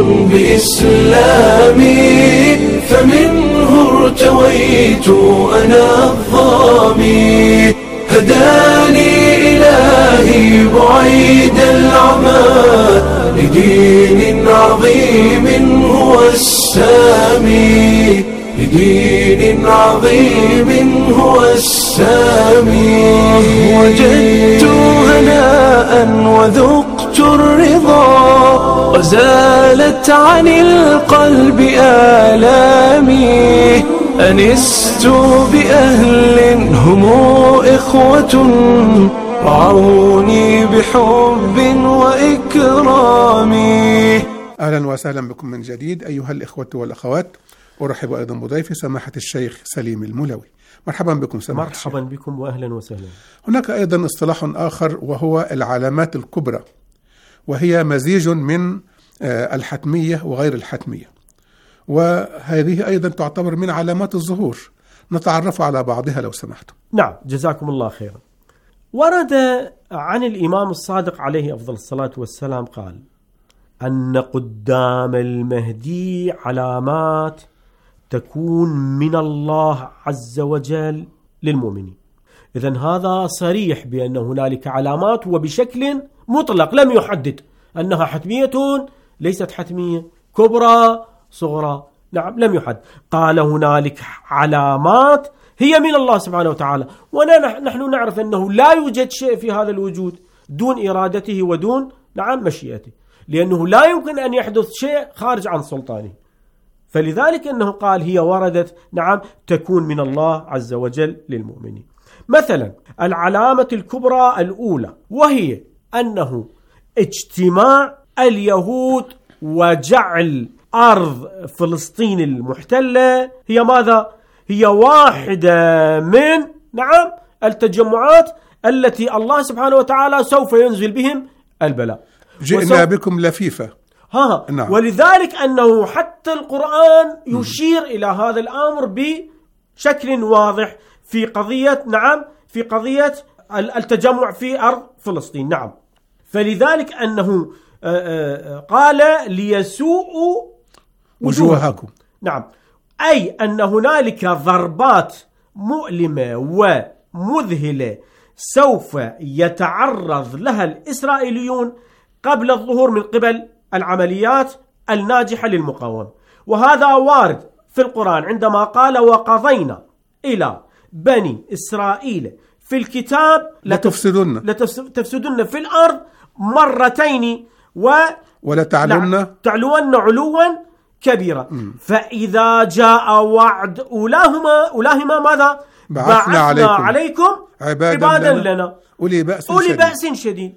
بإسلامي فمنه ارتويت أنا الظامي هداني إلهي بعيد العمى لدين عظيم هو السامي لدين عظيم هو السامي وجدت هناء وذقت الرضا وزالت عن القلب آلامي أنست بأهل هم إخوة رعوني بحب وإكرام. أهلا وسهلا بكم من جديد أيها الإخوة والأخوات. أرحب أيضا بضيفي سماحة الشيخ سليم المولوي. مرحبا بكم سماحة الشيخ. مرحبا بكم وأهلا وسهلا. هناك أيضا اصطلاح آخر وهو العلامات الكبرى، وهي مزيج من الحتمية وغير الحتمية، وهذه أيضا تعتبر من علامات الظهور. نتعرف على بعضها لو سمحتم. نعم جزاكم الله خيرا. ورد عن الإمام الصادق عليه أفضل الصلاة والسلام قال أن قدام المهدي علامات تكون من الله عز وجل للمؤمنين. إذن هذا صريح بأن هنالك علامات وبشكل مطلق لم يحدد أنها حتمية ليست حتمية، كبرى صغرى، نعم لم يحدد. قال هنالك علامات هي من الله سبحانه وتعالى، ونحن نعرف أنه لا يوجد شيء في هذا الوجود دون إرادته ودون نعم مشيئته، لأنه لا يمكن أن يحدث شيء خارج عن سلطانه. فلذلك أنه قال هي وردت نعم تكون من الله عز وجل للمؤمنين. مثلا العلامة الكبرى الأولى وهي أنه اجتماع اليهود وجعل أرض فلسطين المحتلة هي ماذا؟ هي واحدة من نعم التجمعات التي الله سبحانه وتعالى سوف ينزل بهم البلاء. جئنا وسوف... بكم لفيفة. ها نعم. ولذلك أنه حتى القرآن يشير إلى هذا الأمر بشكل واضح في قضية نعم في قضية التجمع في أرض فلسطين. نعم. فلذلك أنه قال ليسوءوا وجوهكم. نعم. أي أن هنالك ضربات مؤلمة ومذهلة سوف يتعرض لها الإسرائيليون قبل الظهور من قبل العمليات الناجحة للمقاومة. وهذا وارد في القرآن عندما قال وقضينا إلى بني إسرائيل في الكتاب لتفسدن لتفسدن في الأرض مرتين و ولا تعلن تعلون علوا كبيرا. م. فإذا جاء وعد أولاهما أولاهما ماذا؟ بعثنا, بعثنا عليكم, عليكم عبادا, عبادا لنا, لنا أولي بأس أولي شديد, بأس شديد.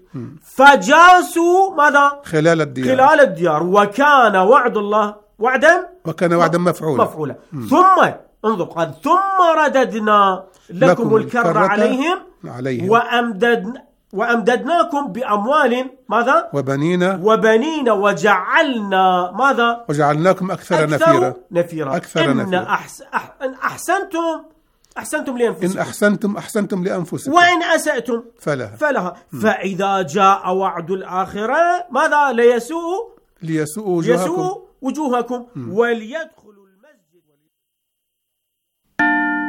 فجاسوا ماذا؟ خلال الديار خلال الديار وكان وعد الله وعدا وكان وعدا مفعولا مفعولا. ثم انظر قال ثم رددنا لكم, لكم الكرة عليهم, عليهم وأمددنا وأمددناكم بأموال ماذا؟ وبنينا وبنينا وجعلنا ماذا؟ وجعلناكم أكثر, أكثر نفيرا نفيرا أكثر إن نفيرا. أحس أح أحسنتم أحسنتم لأنفسكم إن أحسنتم أحسنتم لأنفسكم وإن أسأتم فلها, فلها. فإذا جاء وعد الآخرة ماذا؟ ليسوء ليسوء وجوهكم, وجوهكم وليدخلوا